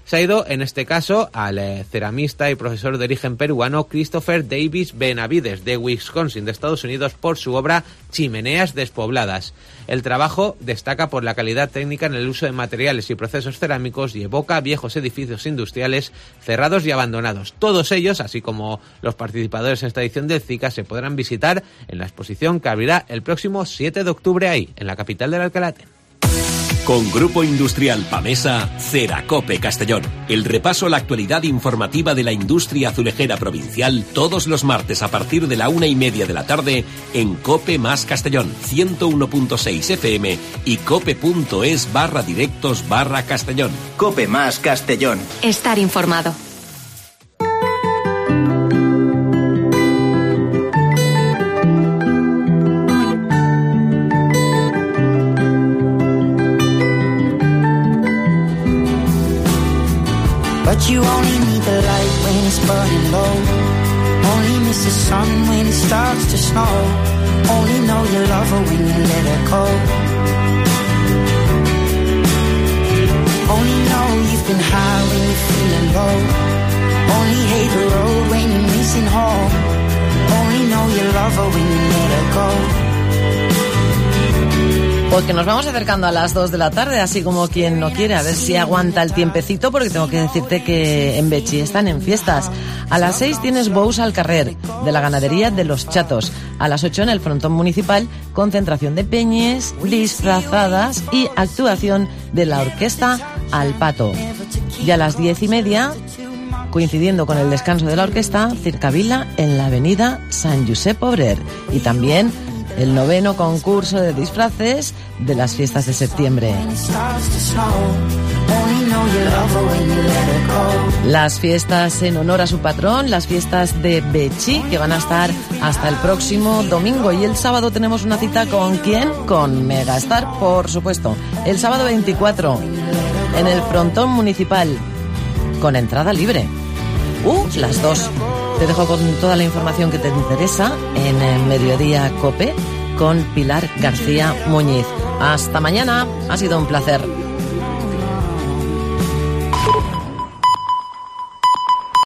Se ha ido, en este caso, al eh, ceramista y profesor de origen peruano Christopher Davis Benavides, de Wisconsin, de Estados Unidos, por su obra Chimeneas despobladas. El trabajo destaca por la calidad técnica en el uso de materiales y procesos cerámicos y evoca viejos edificios industriales cerrados y abandonados. Todos ellos, así como los participadores en esta edición del CICA, se podrán visitar en la exposición que abrirá el próximo siete de octubre ahí, en la capital del Alcalate. Con Grupo Industrial Pamesa, Ceracope Castellón. El repaso a la actualidad informativa de la industria azulejera provincial todos los martes a partir de la una y media de la tarde en Cope más Castellón, ciento uno punto seis F M y cope.es barra directos barra Castellón. Cope más Castellón. Estar informado. But you only need the light when it's burning low. Only miss the sun when it starts to snow. Only know you love her when you let her go. Only know you've been high when you're feeling low. Only hate the road when you're missing home. Only know you love her when you let her go. Porque nos vamos acercando a las dos de la tarde, así como quien no quiere, a ver si aguanta el tiempecito, porque tengo que decirte que en Betxí están en fiestas. A las seis tienes Bous al Carrer, de la ganadería de Los Chatos. A las ocho en el frontón municipal, concentración de peñes, disfrazadas y actuación de la orquesta Al Pato. Y a las diez y media, coincidiendo con el descanso de la orquesta, Circavila en la avenida San Josep Obrer. Y también el noveno concurso de disfraces de las fiestas de septiembre. Las fiestas en honor a su patrón, las fiestas de Betxí, que van a estar hasta el próximo domingo. Y el sábado tenemos una cita ¿con quién? Con Megastar, por supuesto. El sábado veinticuatro, en el frontón municipal, con entrada libre. Uh, las dos. Te dejo con toda la información que te interesa en el Mediodía Cope con Pilar García Muñiz. Hasta mañana, ha sido un placer.